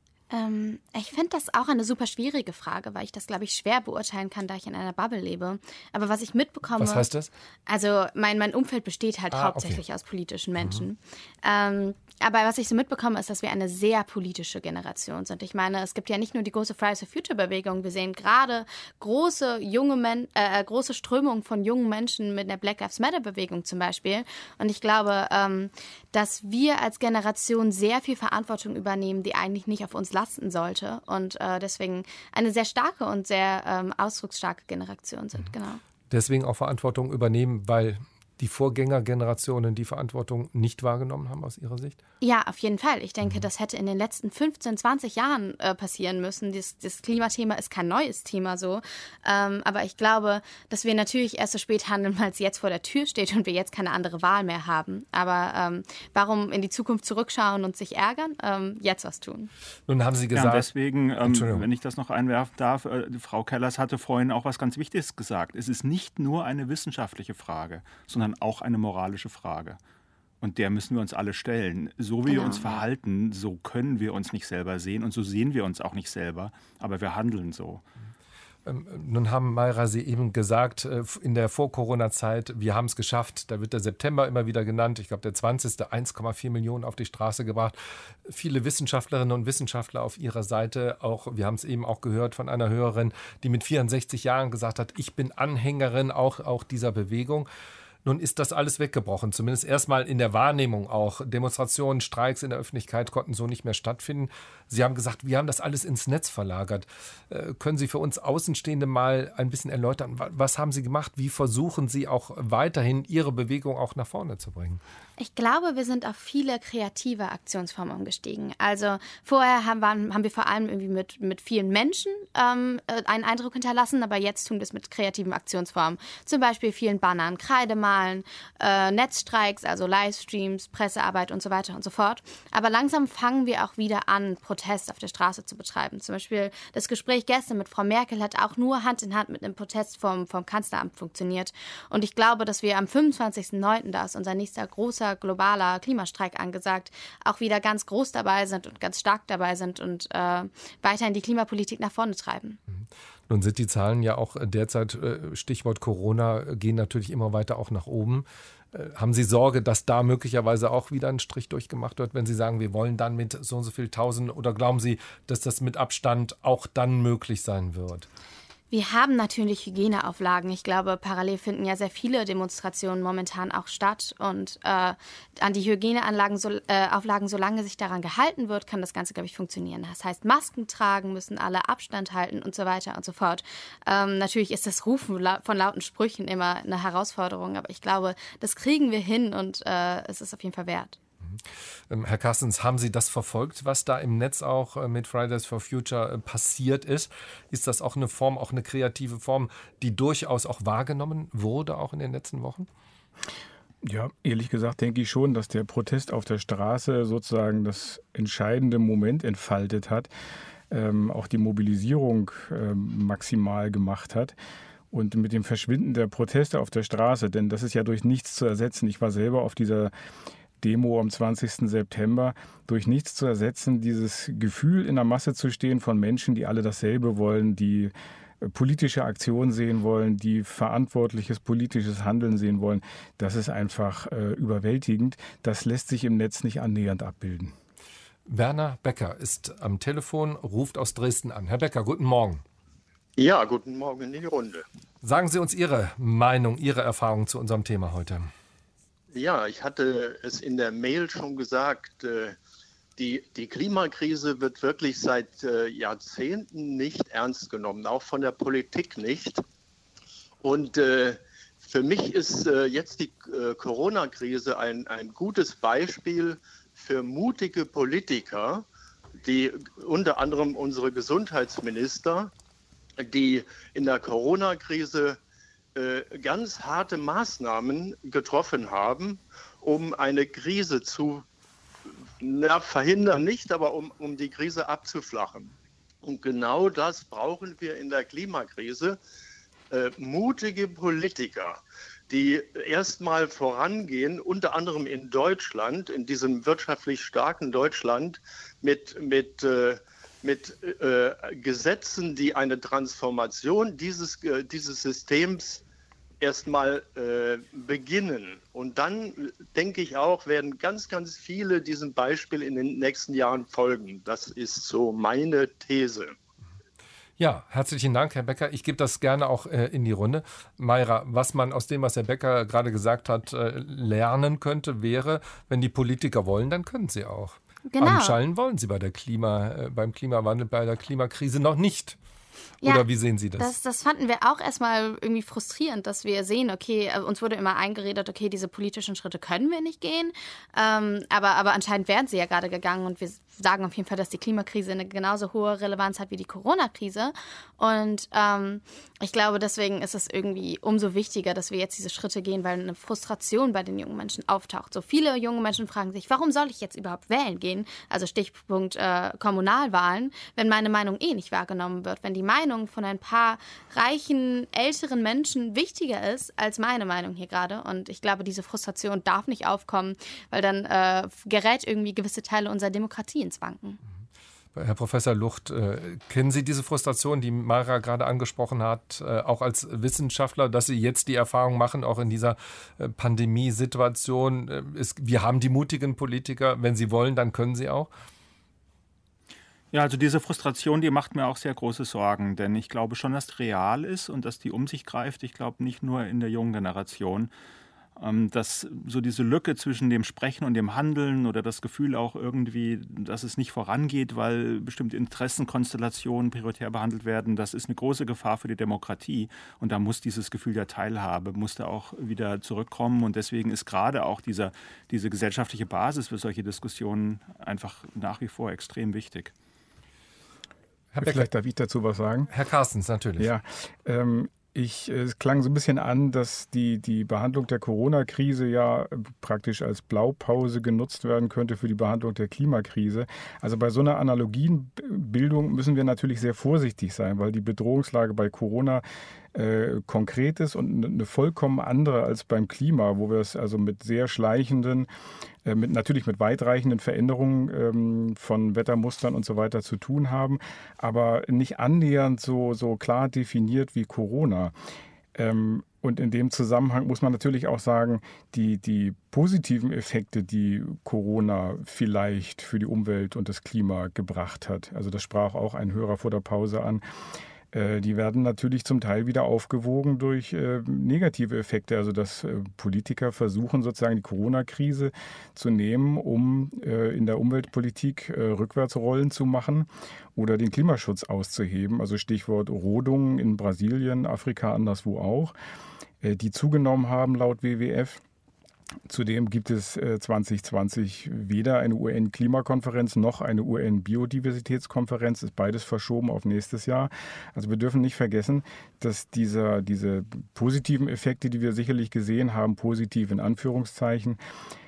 Ich finde das auch eine super schwierige Frage, weil ich das, glaube ich, schwer beurteilen kann, da ich in einer Bubble lebe. Aber was ich mitbekomme... Was heißt das? Also mein Umfeld besteht halt hauptsächlich aus politischen Menschen. Aber was ich so mitbekomme, ist, dass wir eine sehr politische Generation sind. Ich meine, es gibt ja nicht nur die große Fridays for Future Bewegung, wir sehen gerade große Strömungen von jungen Menschen mit der Black Lives Matter Bewegung zum Beispiel. Und ich glaube, dass wir als Generation sehr viel Verantwortung übernehmen, die eigentlich nicht auf uns lasten sollte. Und deswegen eine sehr starke und sehr ausdrucksstarke Generation sind. Genau. Deswegen auch Verantwortung übernehmen, weil die Vorgängergenerationen die Verantwortung nicht wahrgenommen haben aus Ihrer Sicht? Ja, auf jeden Fall. Ich denke, das hätte in den letzten 15, 20 Jahren passieren müssen. Das Klimathema ist kein neues Thema so. Aber ich glaube, dass wir natürlich erst so spät handeln, weil es jetzt vor der Tür steht und wir jetzt keine andere Wahl mehr haben. Aber warum in die Zukunft zurückschauen und sich ärgern? Jetzt was tun. Nun haben Sie gesagt... Ja, deswegen, wenn ich das noch einwerfen darf, Frau Kellers hatte vorhin auch was ganz Wichtiges gesagt. Es ist nicht nur eine wissenschaftliche Frage, sondern auch eine moralische Frage. Und der müssen wir uns alle stellen. So wie wir uns verhalten, so können wir uns nicht selber sehen und so sehen wir uns auch nicht selber, aber wir handeln so. Nun haben Mayra Sie eben gesagt, in der Vor-Corona-Zeit, wir haben es geschafft, da wird der September immer wieder genannt, ich glaube der 20. 1,4 Millionen auf die Straße gebracht. Viele Wissenschaftlerinnen und Wissenschaftler auf ihrer Seite, auch wir haben es eben auch gehört von einer Hörerin, die mit 64 Jahren gesagt hat, ich bin Anhängerin auch dieser Bewegung. Nun ist das alles weggebrochen, zumindest erstmal in der Wahrnehmung auch. Demonstrationen, Streiks in der Öffentlichkeit konnten so nicht mehr stattfinden. Sie haben gesagt, wir haben das alles ins Netz verlagert. Können Sie für uns Außenstehende mal ein bisschen erläutern, was haben Sie gemacht? Wie versuchen Sie auch weiterhin Ihre Bewegung auch nach vorne zu bringen? Ich glaube, wir sind auf viele kreative Aktionsformen umgestiegen. Also vorher haben wir vor allem irgendwie mit vielen Menschen einen Eindruck hinterlassen, aber jetzt tun wir es mit kreativen Aktionsformen. Zum Beispiel vielen Bannern, Kreidemalen, Netzstreiks, also Livestreams, Pressearbeit und so weiter und so fort. Aber langsam fangen wir auch wieder an, Protest auf der Straße zu betreiben. Zum Beispiel das Gespräch gestern mit Frau Merkel hat auch nur Hand in Hand mit einem Protest vom Kanzleramt funktioniert. Und ich glaube, dass wir am 25.09., da ist unser nächster großer globaler Klimastreik angesagt, auch wieder ganz groß dabei sind und ganz stark dabei sind und weiterhin die Klimapolitik nach vorne treiben. Nun sind die Zahlen ja auch derzeit, Stichwort Corona, gehen natürlich immer weiter auch nach oben. Haben Sie Sorge, dass da möglicherweise auch wieder ein Strich durchgemacht wird, wenn Sie sagen, wir wollen dann mit so und so viel Tausend, oder glauben Sie, dass das mit Abstand auch dann möglich sein wird? Wir haben natürlich Hygieneauflagen. Ich glaube, parallel finden ja sehr viele Demonstrationen momentan auch statt. Und an die Hygieneauflagen, solange sich daran gehalten wird, kann das Ganze, glaube ich, funktionieren. Das heißt, Masken tragen, müssen alle Abstand halten und so weiter und so fort. Natürlich ist das Rufen von lauten Sprüchen immer eine Herausforderung, aber ich glaube, das kriegen wir hin und es ist auf jeden Fall wert. Herr Carstens, haben Sie das verfolgt, was da im Netz auch mit Fridays for Future passiert ist? Ist das auch eine Form, auch eine kreative Form, die durchaus auch wahrgenommen wurde, auch in den letzten Wochen? Ja, ehrlich gesagt denke ich schon, dass der Protest auf der Straße sozusagen das entscheidende Moment entfaltet hat, auch die Mobilisierung maximal gemacht hat. Und mit dem Verschwinden der Proteste auf der Straße, denn das ist ja durch nichts zu ersetzen. Ich war selber auf dieser Demo am 20. September, durch nichts zu ersetzen, dieses Gefühl in der Masse zu stehen von Menschen, die alle dasselbe wollen, die politische Aktion sehen wollen, die verantwortliches politisches Handeln sehen wollen, das ist einfach überwältigend. Das lässt sich im Netz nicht annähernd abbilden. Werner Becker ist am Telefon, ruft aus Dresden an. Herr Becker, guten Morgen. Ja, guten Morgen in die Runde. Sagen Sie uns Ihre Meinung, Ihre Erfahrung zu unserem Thema heute. Ja, ich hatte es in der Mail schon gesagt, die Klimakrise wird wirklich seit Jahrzehnten nicht ernst genommen, auch von der Politik nicht. Und für mich ist jetzt die Corona-Krise ein gutes Beispiel für mutige Politiker, die unter anderem unsere Gesundheitsminister, die in der Corona-Krise ganz harte Maßnahmen getroffen haben, um eine Krise zu verhindern, nicht, aber um die Krise abzuflachen. Und genau das brauchen wir in der Klimakrise. Mutige Politiker, die erstmal vorangehen, unter anderem in Deutschland, in diesem wirtschaftlich starken Deutschland, mit Gesetzen, die eine Transformation dieses Systems erstmal beginnen. Und dann, denke ich auch, werden ganz, ganz viele diesem Beispiel in den nächsten Jahren folgen. Das ist so meine These. Ja, herzlichen Dank, Herr Becker. Ich gebe das gerne auch in die Runde. Mayra, was man aus dem, was Herr Becker gerade gesagt hat, lernen könnte, wäre, wenn die Politiker wollen, dann können sie auch. Genau. Anscheinend wollen sie beim Klimawandel, bei der Klimakrise noch nicht. Ja, oder wie sehen Sie das? Das fanden wir auch erstmal irgendwie frustrierend, dass wir sehen, okay, uns wurde immer eingeredet, okay, diese politischen Schritte können wir nicht gehen, aber anscheinend werden sie ja gerade gegangen und wir sagen auf jeden Fall, dass die Klimakrise eine genauso hohe Relevanz hat wie die Corona-Krise und ich glaube, deswegen ist es irgendwie umso wichtiger, dass wir jetzt diese Schritte gehen, weil eine Frustration bei den jungen Menschen auftaucht. So viele junge Menschen fragen sich, warum soll ich jetzt überhaupt wählen gehen, also Stichpunkt Kommunalwahlen, wenn meine Meinung nicht wahrgenommen wird, wenn die Meinung von ein paar reichen, älteren Menschen wichtiger ist als meine Meinung hier gerade. Und ich glaube, diese Frustration darf nicht aufkommen, weil dann gerät irgendwie gewisse Teile unserer Demokratie ins Wanken. Herr Professor Lucht, kennen Sie diese Frustration, die Mayra gerade angesprochen hat, auch als Wissenschaftler, dass Sie jetzt die Erfahrung machen, auch in dieser Pandemiesituation, wir haben die mutigen Politiker, wenn sie wollen, dann können sie auch? Ja, also diese Frustration, die macht mir auch sehr große Sorgen, denn ich glaube schon, dass es real ist und dass die um sich greift. Ich glaube nicht nur in der jungen Generation, dass so diese Lücke zwischen dem Sprechen und dem Handeln oder das Gefühl auch irgendwie, dass es nicht vorangeht, weil bestimmte Interessenkonstellationen prioritär behandelt werden, das ist eine große Gefahr für die Demokratie. Und da muss dieses Gefühl der Teilhabe, muss da auch wieder zurückkommen. Und deswegen ist gerade auch diese gesellschaftliche Basis für solche Diskussionen einfach nach wie vor extrem wichtig. Vielleicht darf ich dazu was sagen. Herr Carstens, natürlich. Ja, es klang so ein bisschen an, dass die Behandlung der Corona-Krise ja praktisch als Blaupause genutzt werden könnte für die Behandlung der Klimakrise. Also bei so einer Analogienbildung müssen wir natürlich sehr vorsichtig sein, weil die Bedrohungslage bei Corona konkret ist und eine vollkommen andere als beim Klima, wo wir es also mit sehr schleichenden, natürlich mit weitreichenden Veränderungen von Wettermustern und so weiter zu tun haben, aber nicht annähernd so klar definiert wie Corona. Und in dem Zusammenhang muss man natürlich auch sagen, die positiven Effekte, die Corona vielleicht für die Umwelt und das Klima gebracht hat, also das sprach auch ein Hörer vor der Pause an, die werden natürlich zum Teil wieder aufgewogen durch negative Effekte. Also dass Politiker versuchen sozusagen die Corona-Krise zu nehmen, um in der Umweltpolitik Rückwärtsrollen zu machen oder den Klimaschutz auszuheben. Also Stichwort Rodungen in Brasilien, Afrika, anderswo auch, die zugenommen haben laut WWF. Zudem gibt es 2020 weder eine UN-Klimakonferenz noch eine UN-Biodiversitätskonferenz. Ist beides verschoben auf nächstes Jahr. Also wir dürfen nicht vergessen, dass diese positiven Effekte, die wir sicherlich gesehen haben, positiv in Anführungszeichen,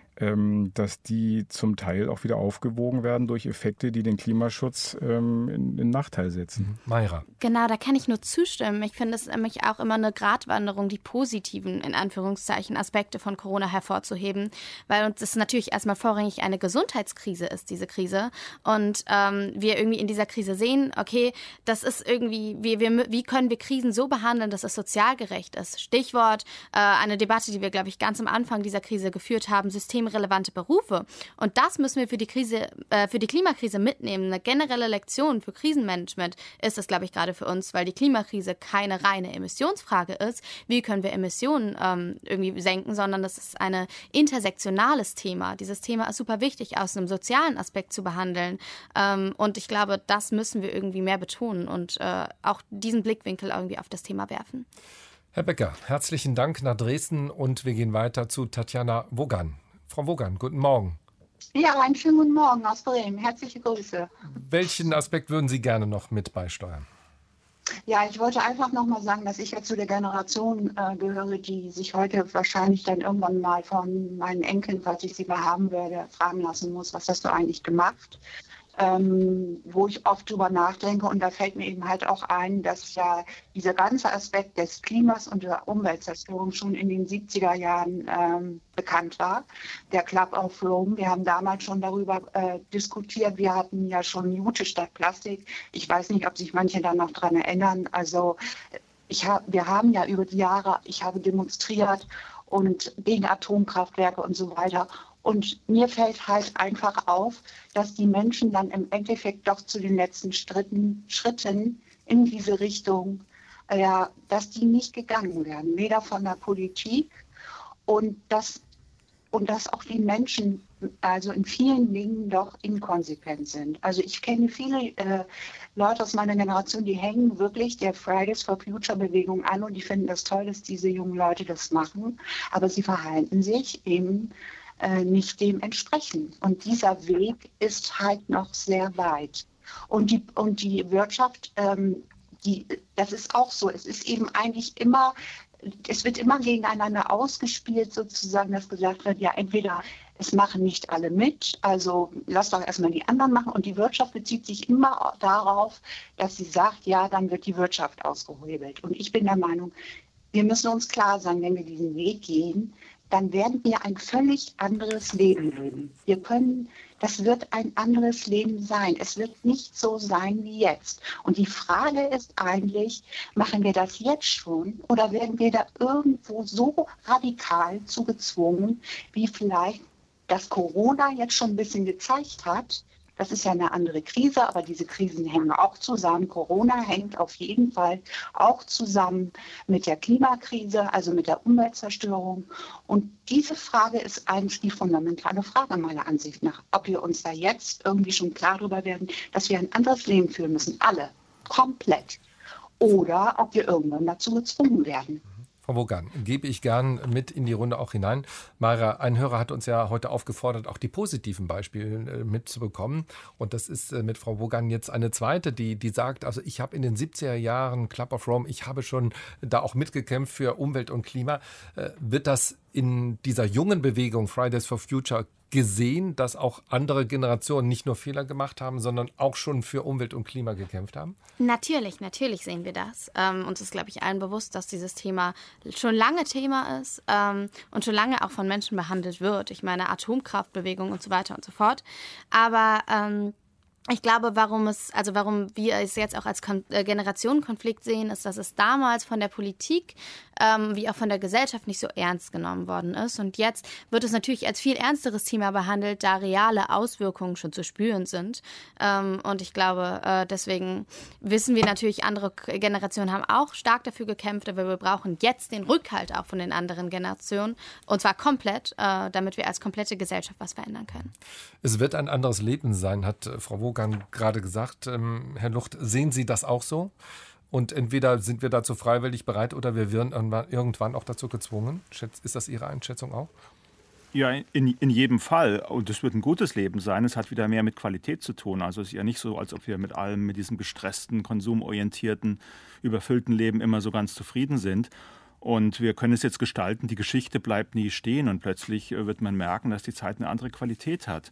dass die zum Teil auch wieder aufgewogen werden durch Effekte, die den Klimaschutz in Nachteil setzen. Mayra. Genau, da kann ich nur zustimmen. Ich finde es nämlich auch immer eine Gratwanderung, die positiven, in Anführungszeichen, Aspekte von Corona hervorzuheben, weil uns das natürlich erstmal vorrangig eine Gesundheitskrise ist, diese Krise. Und wir irgendwie in dieser Krise sehen, okay, das ist irgendwie, wie können wir Krisen so behandeln, dass es sozial gerecht ist? Stichwort eine Debatte, die wir, glaube ich, ganz am Anfang dieser Krise geführt haben, systemrelevante Berufe. Und das müssen wir für die Klimakrise mitnehmen. Eine generelle Lektion für Krisenmanagement ist das, glaube ich, gerade für uns, weil die Klimakrise keine reine Emissionsfrage ist. Wie können wir Emissionen irgendwie senken, sondern das ist ein intersektionales Thema. Dieses Thema ist super wichtig, aus einem sozialen Aspekt zu behandeln. Und ich glaube, das müssen wir irgendwie mehr betonen und auch diesen Blickwinkel irgendwie auf das Thema werfen. Herr Becker, herzlichen Dank nach Dresden und wir gehen weiter zu Tatjana Wogan. Frau Wogan, guten Morgen. Ja, einen schönen guten Morgen aus Bremen. Herzliche Grüße. Welchen Aspekt würden Sie gerne noch mit beisteuern? Ja, ich wollte einfach nochmal sagen, dass ich ja zu der Generation gehöre, die sich heute wahrscheinlich dann irgendwann mal von meinen Enkeln, falls ich sie mal haben werde, fragen lassen muss, was hast du eigentlich gemacht? wo ich oft drüber nachdenke. Und da fällt mir eben halt auch ein, dass ja dieser ganze Aspekt des Klimas und der Umweltzerstörung schon in den 70er Jahren bekannt war. Der Club of Rome, wir haben damals schon darüber diskutiert. Wir hatten ja schon Jute statt Plastik. Ich weiß nicht, ob sich manche da noch dran erinnern. Also wir haben ja über die Jahre, ich habe demonstriert und gegen Atomkraftwerke und so weiter. Und mir fällt halt einfach auf, dass die Menschen dann im Endeffekt doch zu den letzten Schritten in diese Richtung, dass die nicht gegangen werden, weder von der Politik und dass auch die Menschen also in vielen Dingen doch inkonsequent sind. Also ich kenne viele Leute aus meiner Generation, die hängen wirklich der Fridays for Future Bewegung an und die finden das toll, dass diese jungen Leute das machen, aber sie verhalten sich eben nicht dementsprechend. Und dieser Weg ist halt noch sehr weit. Und die Wirtschaft, das ist auch so. Es ist eben eigentlich immer, es wird immer gegeneinander ausgespielt, sozusagen, dass gesagt wird, ja, entweder es machen nicht alle mit, also lass doch erstmal die anderen machen. Und die Wirtschaft bezieht sich immer darauf, dass sie sagt, ja, dann wird die Wirtschaft ausgehebelt. Und ich bin der Meinung, wir müssen uns klar sein, wenn wir diesen Weg gehen, dann werden wir ein völlig anderes Leben leben. Das wird ein anderes Leben sein. Es wird nicht so sein wie jetzt. Und die Frage ist eigentlich, machen wir das jetzt schon oder werden wir da irgendwo so radikal zu gezwungen, wie vielleicht das Corona jetzt schon ein bisschen gezeigt hat? Das ist ja eine andere Krise, aber diese Krisen hängen auch zusammen. Corona hängt auf jeden Fall auch zusammen mit der Klimakrise, also mit der Umweltzerstörung. Und diese Frage ist eigentlich die fundamentale Frage meiner Ansicht nach, ob wir uns da jetzt irgendwie schon klar darüber werden, dass wir ein anderes Leben führen müssen, alle, komplett, oder ob wir irgendwann dazu gezwungen werden. Frau Wogan, gebe ich gern mit in die Runde auch hinein. Mara, ein Hörer hat uns ja heute aufgefordert, auch die positiven Beispiele mitzubekommen. Und das ist mit Frau Wogan jetzt eine zweite, die sagt, also ich habe in den 70er Jahren Club of Rome, ich habe schon da auch mitgekämpft für Umwelt und Klima. Wird das in dieser jungen Bewegung Fridays for Future gesehen, dass auch andere Generationen nicht nur Fehler gemacht haben, sondern auch schon für Umwelt und Klima gekämpft haben? Natürlich sehen wir das. Uns ist, glaube ich, allen bewusst, dass dieses Thema schon lange Thema ist und schon lange auch von Menschen behandelt wird. Ich meine, Atomkraftbewegung und so weiter und so fort. Aber ich glaube, warum wir es jetzt auch als Generationenkonflikt sehen, ist, dass es damals von der Politik wie auch von der Gesellschaft nicht so ernst genommen worden ist. Und jetzt wird es natürlich als viel ernsteres Thema behandelt, da reale Auswirkungen schon zu spüren sind. Und ich glaube, deswegen wissen wir natürlich, andere Generationen haben auch stark dafür gekämpft, aber wir brauchen jetzt den Rückhalt auch von den anderen Generationen. Und zwar komplett, damit wir als komplette Gesellschaft was verändern können. Es wird ein anderes Leben sein, hat Frau Wogan gerade gesagt. Herr Lucht, sehen Sie das auch so? Und entweder sind wir dazu freiwillig bereit oder wir werden irgendwann auch dazu gezwungen. Ist das Ihre Einschätzung auch? Ja, in jedem Fall. Und es wird ein gutes Leben sein. Es hat wieder mehr mit Qualität zu tun. Also es ist ja nicht so, als ob wir mit allem, mit diesem gestressten, konsumorientierten, überfüllten Leben immer so ganz zufrieden sind. Und wir können es jetzt gestalten. Die Geschichte bleibt nie stehen und plötzlich wird man merken, dass die Zeit eine andere Qualität hat.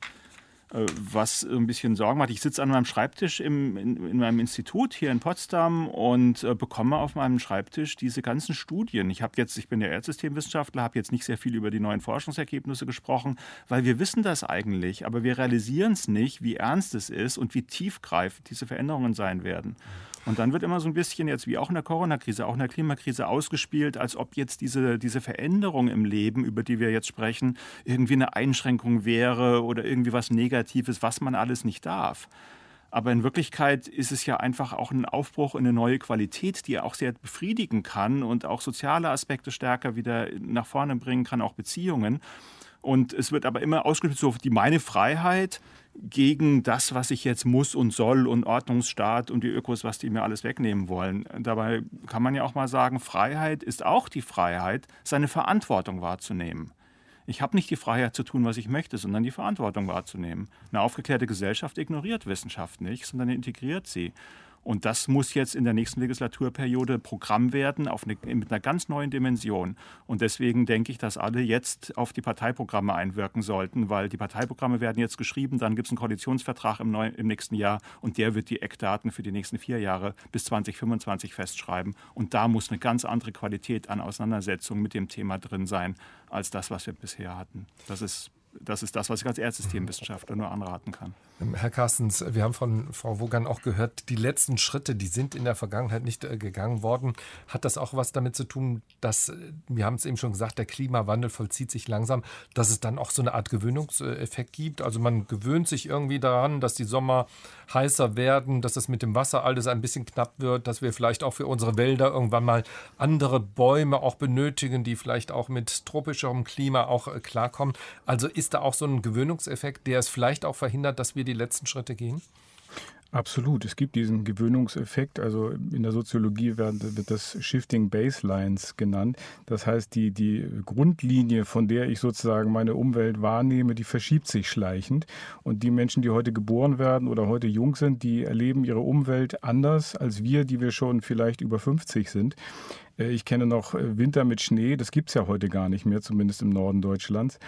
Was ein bisschen Sorgen macht. Ich sitze an meinem Schreibtisch in meinem Institut hier in Potsdam und bekomme auf meinem Schreibtisch diese ganzen Studien. Ich bin ja Erdsystemwissenschaftler, habe jetzt nicht sehr viel über die neuen Forschungsergebnisse gesprochen, weil wir wissen das eigentlich, aber wir realisieren es nicht, wie ernst es ist und wie tiefgreifend diese Veränderungen sein werden. Und dann wird immer so ein bisschen jetzt, wie auch in der Corona-Krise, auch in der Klimakrise ausgespielt, als ob jetzt diese Veränderung im Leben, über die wir jetzt sprechen, irgendwie eine Einschränkung wäre oder irgendwie was Negatives, was man alles nicht darf. Aber in Wirklichkeit ist es ja einfach auch ein Aufbruch in eine neue Qualität, die auch sehr befriedigen kann und auch soziale Aspekte stärker wieder nach vorne bringen kann, auch Beziehungen. Und es wird aber immer ausgespielt, so meine Freiheit gegen das, was ich jetzt muss und soll und Ordnungsstaat und die Ökos, was die mir alles wegnehmen wollen. Dabei kann man ja auch mal sagen, Freiheit ist auch die Freiheit, seine Verantwortung wahrzunehmen. Ich habe nicht die Freiheit zu tun, was ich möchte, sondern die Verantwortung wahrzunehmen. Eine aufgeklärte Gesellschaft ignoriert Wissenschaft nicht, sondern integriert sie. Und das muss jetzt in der nächsten Legislaturperiode Programm werden mit einer ganz neuen Dimension. Und deswegen denke ich, dass alle jetzt auf die Parteiprogramme einwirken sollten, weil die Parteiprogramme werden jetzt geschrieben, dann gibt es einen Koalitionsvertrag im nächsten Jahr und der wird die Eckdaten für die nächsten 4 Jahre bis 2025 festschreiben. Und da muss eine ganz andere Qualität an Auseinandersetzung mit dem Thema drin sein, als das, was wir bisher hatten. Das ist das, was ich als Erzsystemwissenschaftler nur anraten kann. Herr Carstens, wir haben von Frau Wogan auch gehört, die letzten Schritte, die sind in der Vergangenheit nicht gegangen worden. Hat das auch was damit zu tun, dass, wir haben es eben schon gesagt, der Klimawandel vollzieht sich langsam, dass es dann auch so eine Art Gewöhnungseffekt gibt? Also man gewöhnt sich irgendwie daran, dass die Sommer heißer werden, dass es mit dem Wasser alles ein bisschen knapp wird, dass wir vielleicht auch für unsere Wälder irgendwann mal andere Bäume auch benötigen, die vielleicht auch mit tropischerem Klima auch klarkommen. Also ist da auch so ein Gewöhnungseffekt, der es vielleicht auch verhindert, dass wir die letzten Schritte gehen? Absolut. Es gibt diesen Gewöhnungseffekt. Also in der Soziologie wird das Shifting Baselines genannt. Das heißt, die Grundlinie, von der ich sozusagen meine Umwelt wahrnehme, die verschiebt sich schleichend. Und die Menschen, die heute geboren werden oder heute jung sind, die erleben ihre Umwelt anders als wir, die wir schon vielleicht über 50 sind. Ich kenne noch Winter mit Schnee. Das gibt es ja heute gar nicht mehr, zumindest im Norden Deutschlands.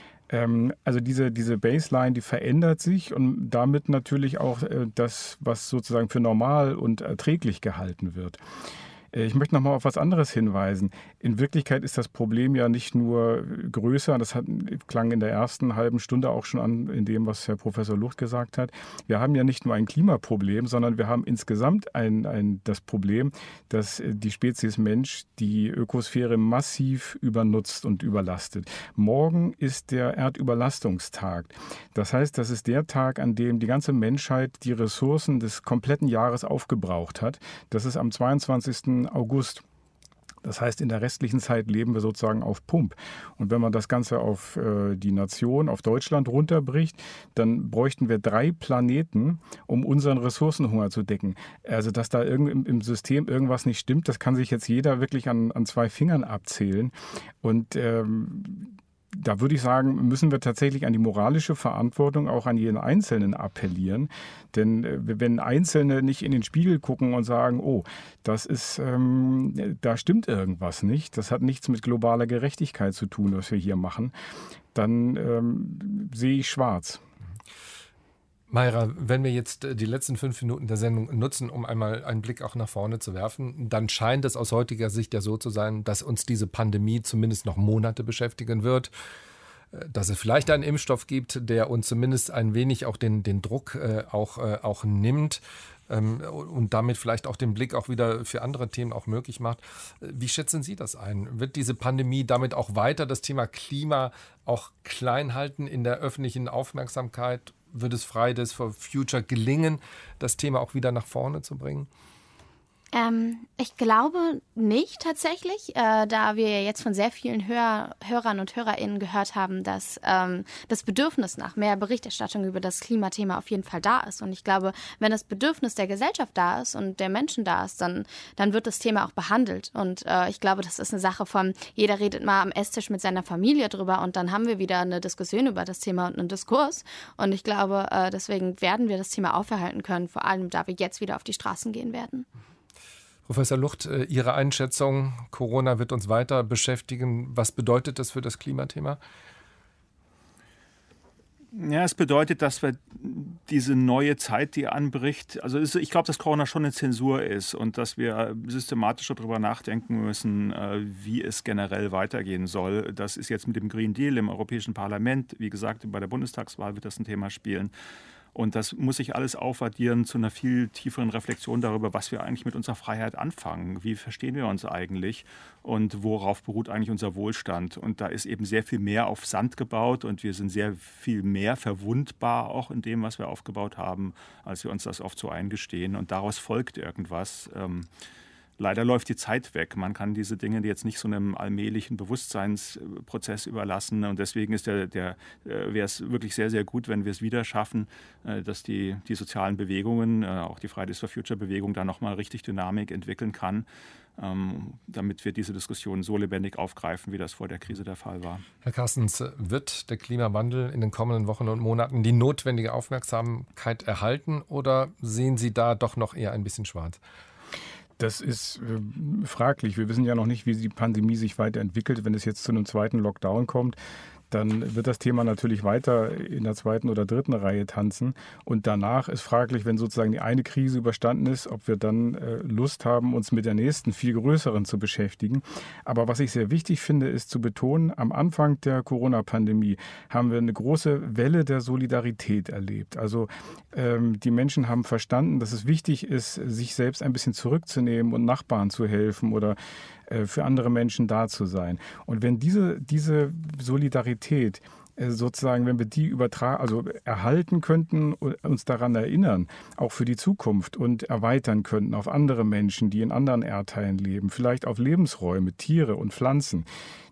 Also diese Baseline, die verändert sich und damit natürlich auch das, was sozusagen für normal und erträglich gehalten wird. Ich möchte noch mal auf was anderes hinweisen. In Wirklichkeit ist das Problem ja nicht nur größer, das klang in der ersten halben Stunde auch schon an, in dem, was Herr Professor Lucht gesagt hat. Wir haben ja nicht nur ein Klimaproblem, sondern wir haben insgesamt das Problem, dass die Spezies Mensch die Ökosphäre massiv übernutzt und überlastet. Morgen ist der Erdüberlastungstag. Das heißt, das ist der Tag, an dem die ganze Menschheit die Ressourcen des kompletten Jahres aufgebraucht hat. Das ist am 22. August. Das heißt, in der restlichen Zeit leben wir sozusagen auf Pump. Und wenn man das Ganze auf die Nation, auf Deutschland runterbricht, dann bräuchten wir 3 Planeten, um unseren Ressourcenhunger zu decken. Also, dass da im System irgendwas nicht stimmt, das kann sich jetzt jeder wirklich an 2 Fingern abzählen. Und da würde ich sagen, müssen wir tatsächlich an die moralische Verantwortung auch an jeden Einzelnen appellieren. Denn wenn Einzelne nicht in den Spiegel gucken und sagen, oh, das ist, da stimmt irgendwas nicht, das hat nichts mit globaler Gerechtigkeit zu tun, was wir hier machen, dann sehe ich schwarz. Mayra, wenn wir jetzt die letzten 5 Minuten der Sendung nutzen, um einmal einen Blick auch nach vorne zu werfen, dann scheint es aus heutiger Sicht ja so zu sein, dass uns diese Pandemie zumindest noch Monate beschäftigen wird, dass es vielleicht einen Impfstoff gibt, der uns zumindest ein wenig auch den Druck auch nimmt und damit vielleicht auch den Blick auch wieder für andere Themen auch möglich macht. Wie schätzen Sie das ein? Wird diese Pandemie damit auch weiter das Thema Klima auch klein halten in der öffentlichen Aufmerksamkeit? Wird es Fridays for Future gelingen, das Thema auch wieder nach vorne zu bringen? Ich glaube nicht tatsächlich, da wir jetzt von sehr vielen Hörern und HörerInnen gehört haben, dass das Bedürfnis nach mehr Berichterstattung über das Klimathema auf jeden Fall da ist. Und ich glaube, wenn das Bedürfnis der Gesellschaft da ist und der Menschen da ist, dann wird das Thema auch behandelt. Und ich glaube, das ist eine Sache von, jeder redet mal am Esstisch mit seiner Familie drüber und dann haben wir wieder eine Diskussion über das Thema und einen Diskurs. Und ich glaube, deswegen werden wir das Thema aufhalten können, vor allem da wir jetzt wieder auf die Straßen gehen werden. Professor Lucht, Ihre Einschätzung, Corona wird uns weiter beschäftigen. Was bedeutet das für das Klimathema? Ja, es bedeutet, dass wir diese neue Zeit, die anbricht, also ich glaube, dass Corona schon eine Zensur ist und dass wir systematisch darüber nachdenken müssen, wie es generell weitergehen soll. Das ist jetzt mit dem Green Deal im Europäischen Parlament, wie gesagt, bei der Bundestagswahl wird das ein Thema spielen. Und das muss sich alles aufaddieren zu einer viel tieferen Reflexion darüber, was wir eigentlich mit unserer Freiheit anfangen. Wie verstehen wir uns eigentlich und worauf beruht eigentlich unser Wohlstand? Und da ist eben sehr viel mehr auf Sand gebaut und wir sind sehr viel mehr verwundbar auch in dem, was wir aufgebaut haben, als wir uns das oft so eingestehen. Und daraus folgt irgendwas. leider läuft die Zeit weg. Man kann diese Dinge jetzt nicht so einem allmählichen Bewusstseinsprozess überlassen. Und deswegen wäre es wirklich sehr, sehr gut, wenn wir es wieder schaffen, dass die sozialen Bewegungen, auch die Fridays for Future Bewegung, da nochmal richtig Dynamik entwickeln kann, damit wir diese Diskussion so lebendig aufgreifen, wie das vor der Krise der Fall war. Herr Carstens, wird der Klimawandel in den kommenden Wochen und Monaten die notwendige Aufmerksamkeit erhalten oder sehen Sie da doch noch eher ein bisschen schwarz? Das ist fraglich. Wir wissen ja noch nicht, wie die Pandemie sich weiterentwickelt. Wenn es jetzt zu einem zweiten Lockdown kommt, dann wird das Thema natürlich weiter in der zweiten oder dritten Reihe tanzen. Und danach ist fraglich, wenn sozusagen die eine Krise überstanden ist, ob wir dann Lust haben, uns mit der nächsten, viel größeren zu beschäftigen. Aber was ich sehr wichtig finde, ist zu betonen, am Anfang der Corona-Pandemie haben wir eine große Welle der Solidarität erlebt. Also die Menschen haben verstanden, dass es wichtig ist, sich selbst ein bisschen zurückzunehmen und Nachbarn zu helfen oder für andere Menschen da zu sein. Und wenn diese Solidarität sozusagen, wenn wir die erhalten könnten, uns daran erinnern, auch für die Zukunft und erweitern könnten auf andere Menschen, die in anderen Erdteilen leben, vielleicht auf Lebensräume, Tiere und Pflanzen.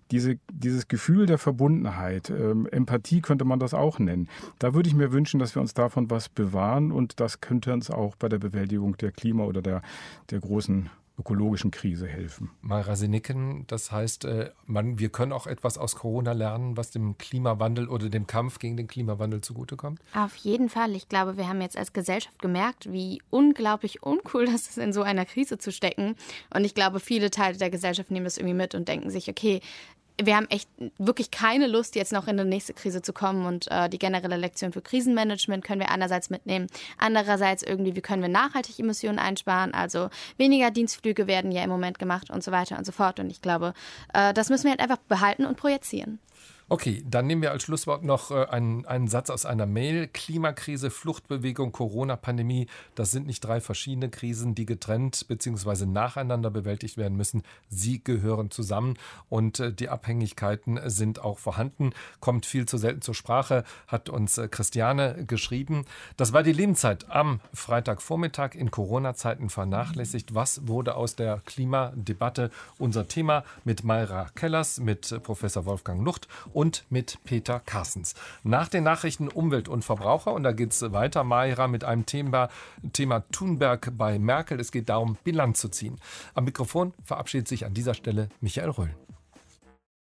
Dieses Gefühl der Verbundenheit, Empathie könnte man das auch nennen. Da würde ich mir wünschen, dass wir uns davon was bewahren und das könnte uns auch bei der Bewältigung der Klima- oder der großen ökologischen Krise helfen. Mayra, Sie nicken. Das heißt, wir können auch etwas aus Corona lernen, was dem Klimawandel oder dem Kampf gegen den Klimawandel zugutekommt? Auf jeden Fall. Ich glaube, wir haben jetzt als Gesellschaft gemerkt, wie unglaublich uncool das ist, in so einer Krise zu stecken. Und ich glaube, viele Teile der Gesellschaft nehmen das irgendwie mit und denken sich, okay, wir haben echt wirklich keine Lust, jetzt noch in die nächste Krise zu kommen und die generelle Lektion für Krisenmanagement können wir einerseits mitnehmen. Andererseits irgendwie, wie können wir nachhaltig Emissionen einsparen? Also weniger Dienstflüge werden ja im Moment gemacht und so weiter und so fort. Und ich glaube, das müssen wir halt einfach behalten und projizieren. Okay, dann nehmen wir als Schlusswort noch einen Satz aus einer Mail. Klimakrise, Fluchtbewegung, Corona-Pandemie, das sind nicht drei verschiedene Krisen, die getrennt bzw. nacheinander bewältigt werden müssen. Sie gehören zusammen und die Abhängigkeiten sind auch vorhanden. Kommt viel zu selten zur Sprache, hat uns Christiane geschrieben. Das war die Lebenszeit am Freitagvormittag in Corona-Zeiten vernachlässigt. Was wurde aus der Klimadebatte? Unser Thema mit Mayra Kellers, mit Professor Wolfgang Lucht und mit Peter Carstens. Nach den Nachrichten Umwelt und Verbraucher. Und da geht es weiter, Mayra, mit einem Thema Thunberg bei Merkel. Es geht darum, Bilanz zu ziehen. Am Mikrofon verabschiedet sich an dieser Stelle Michael Röhl.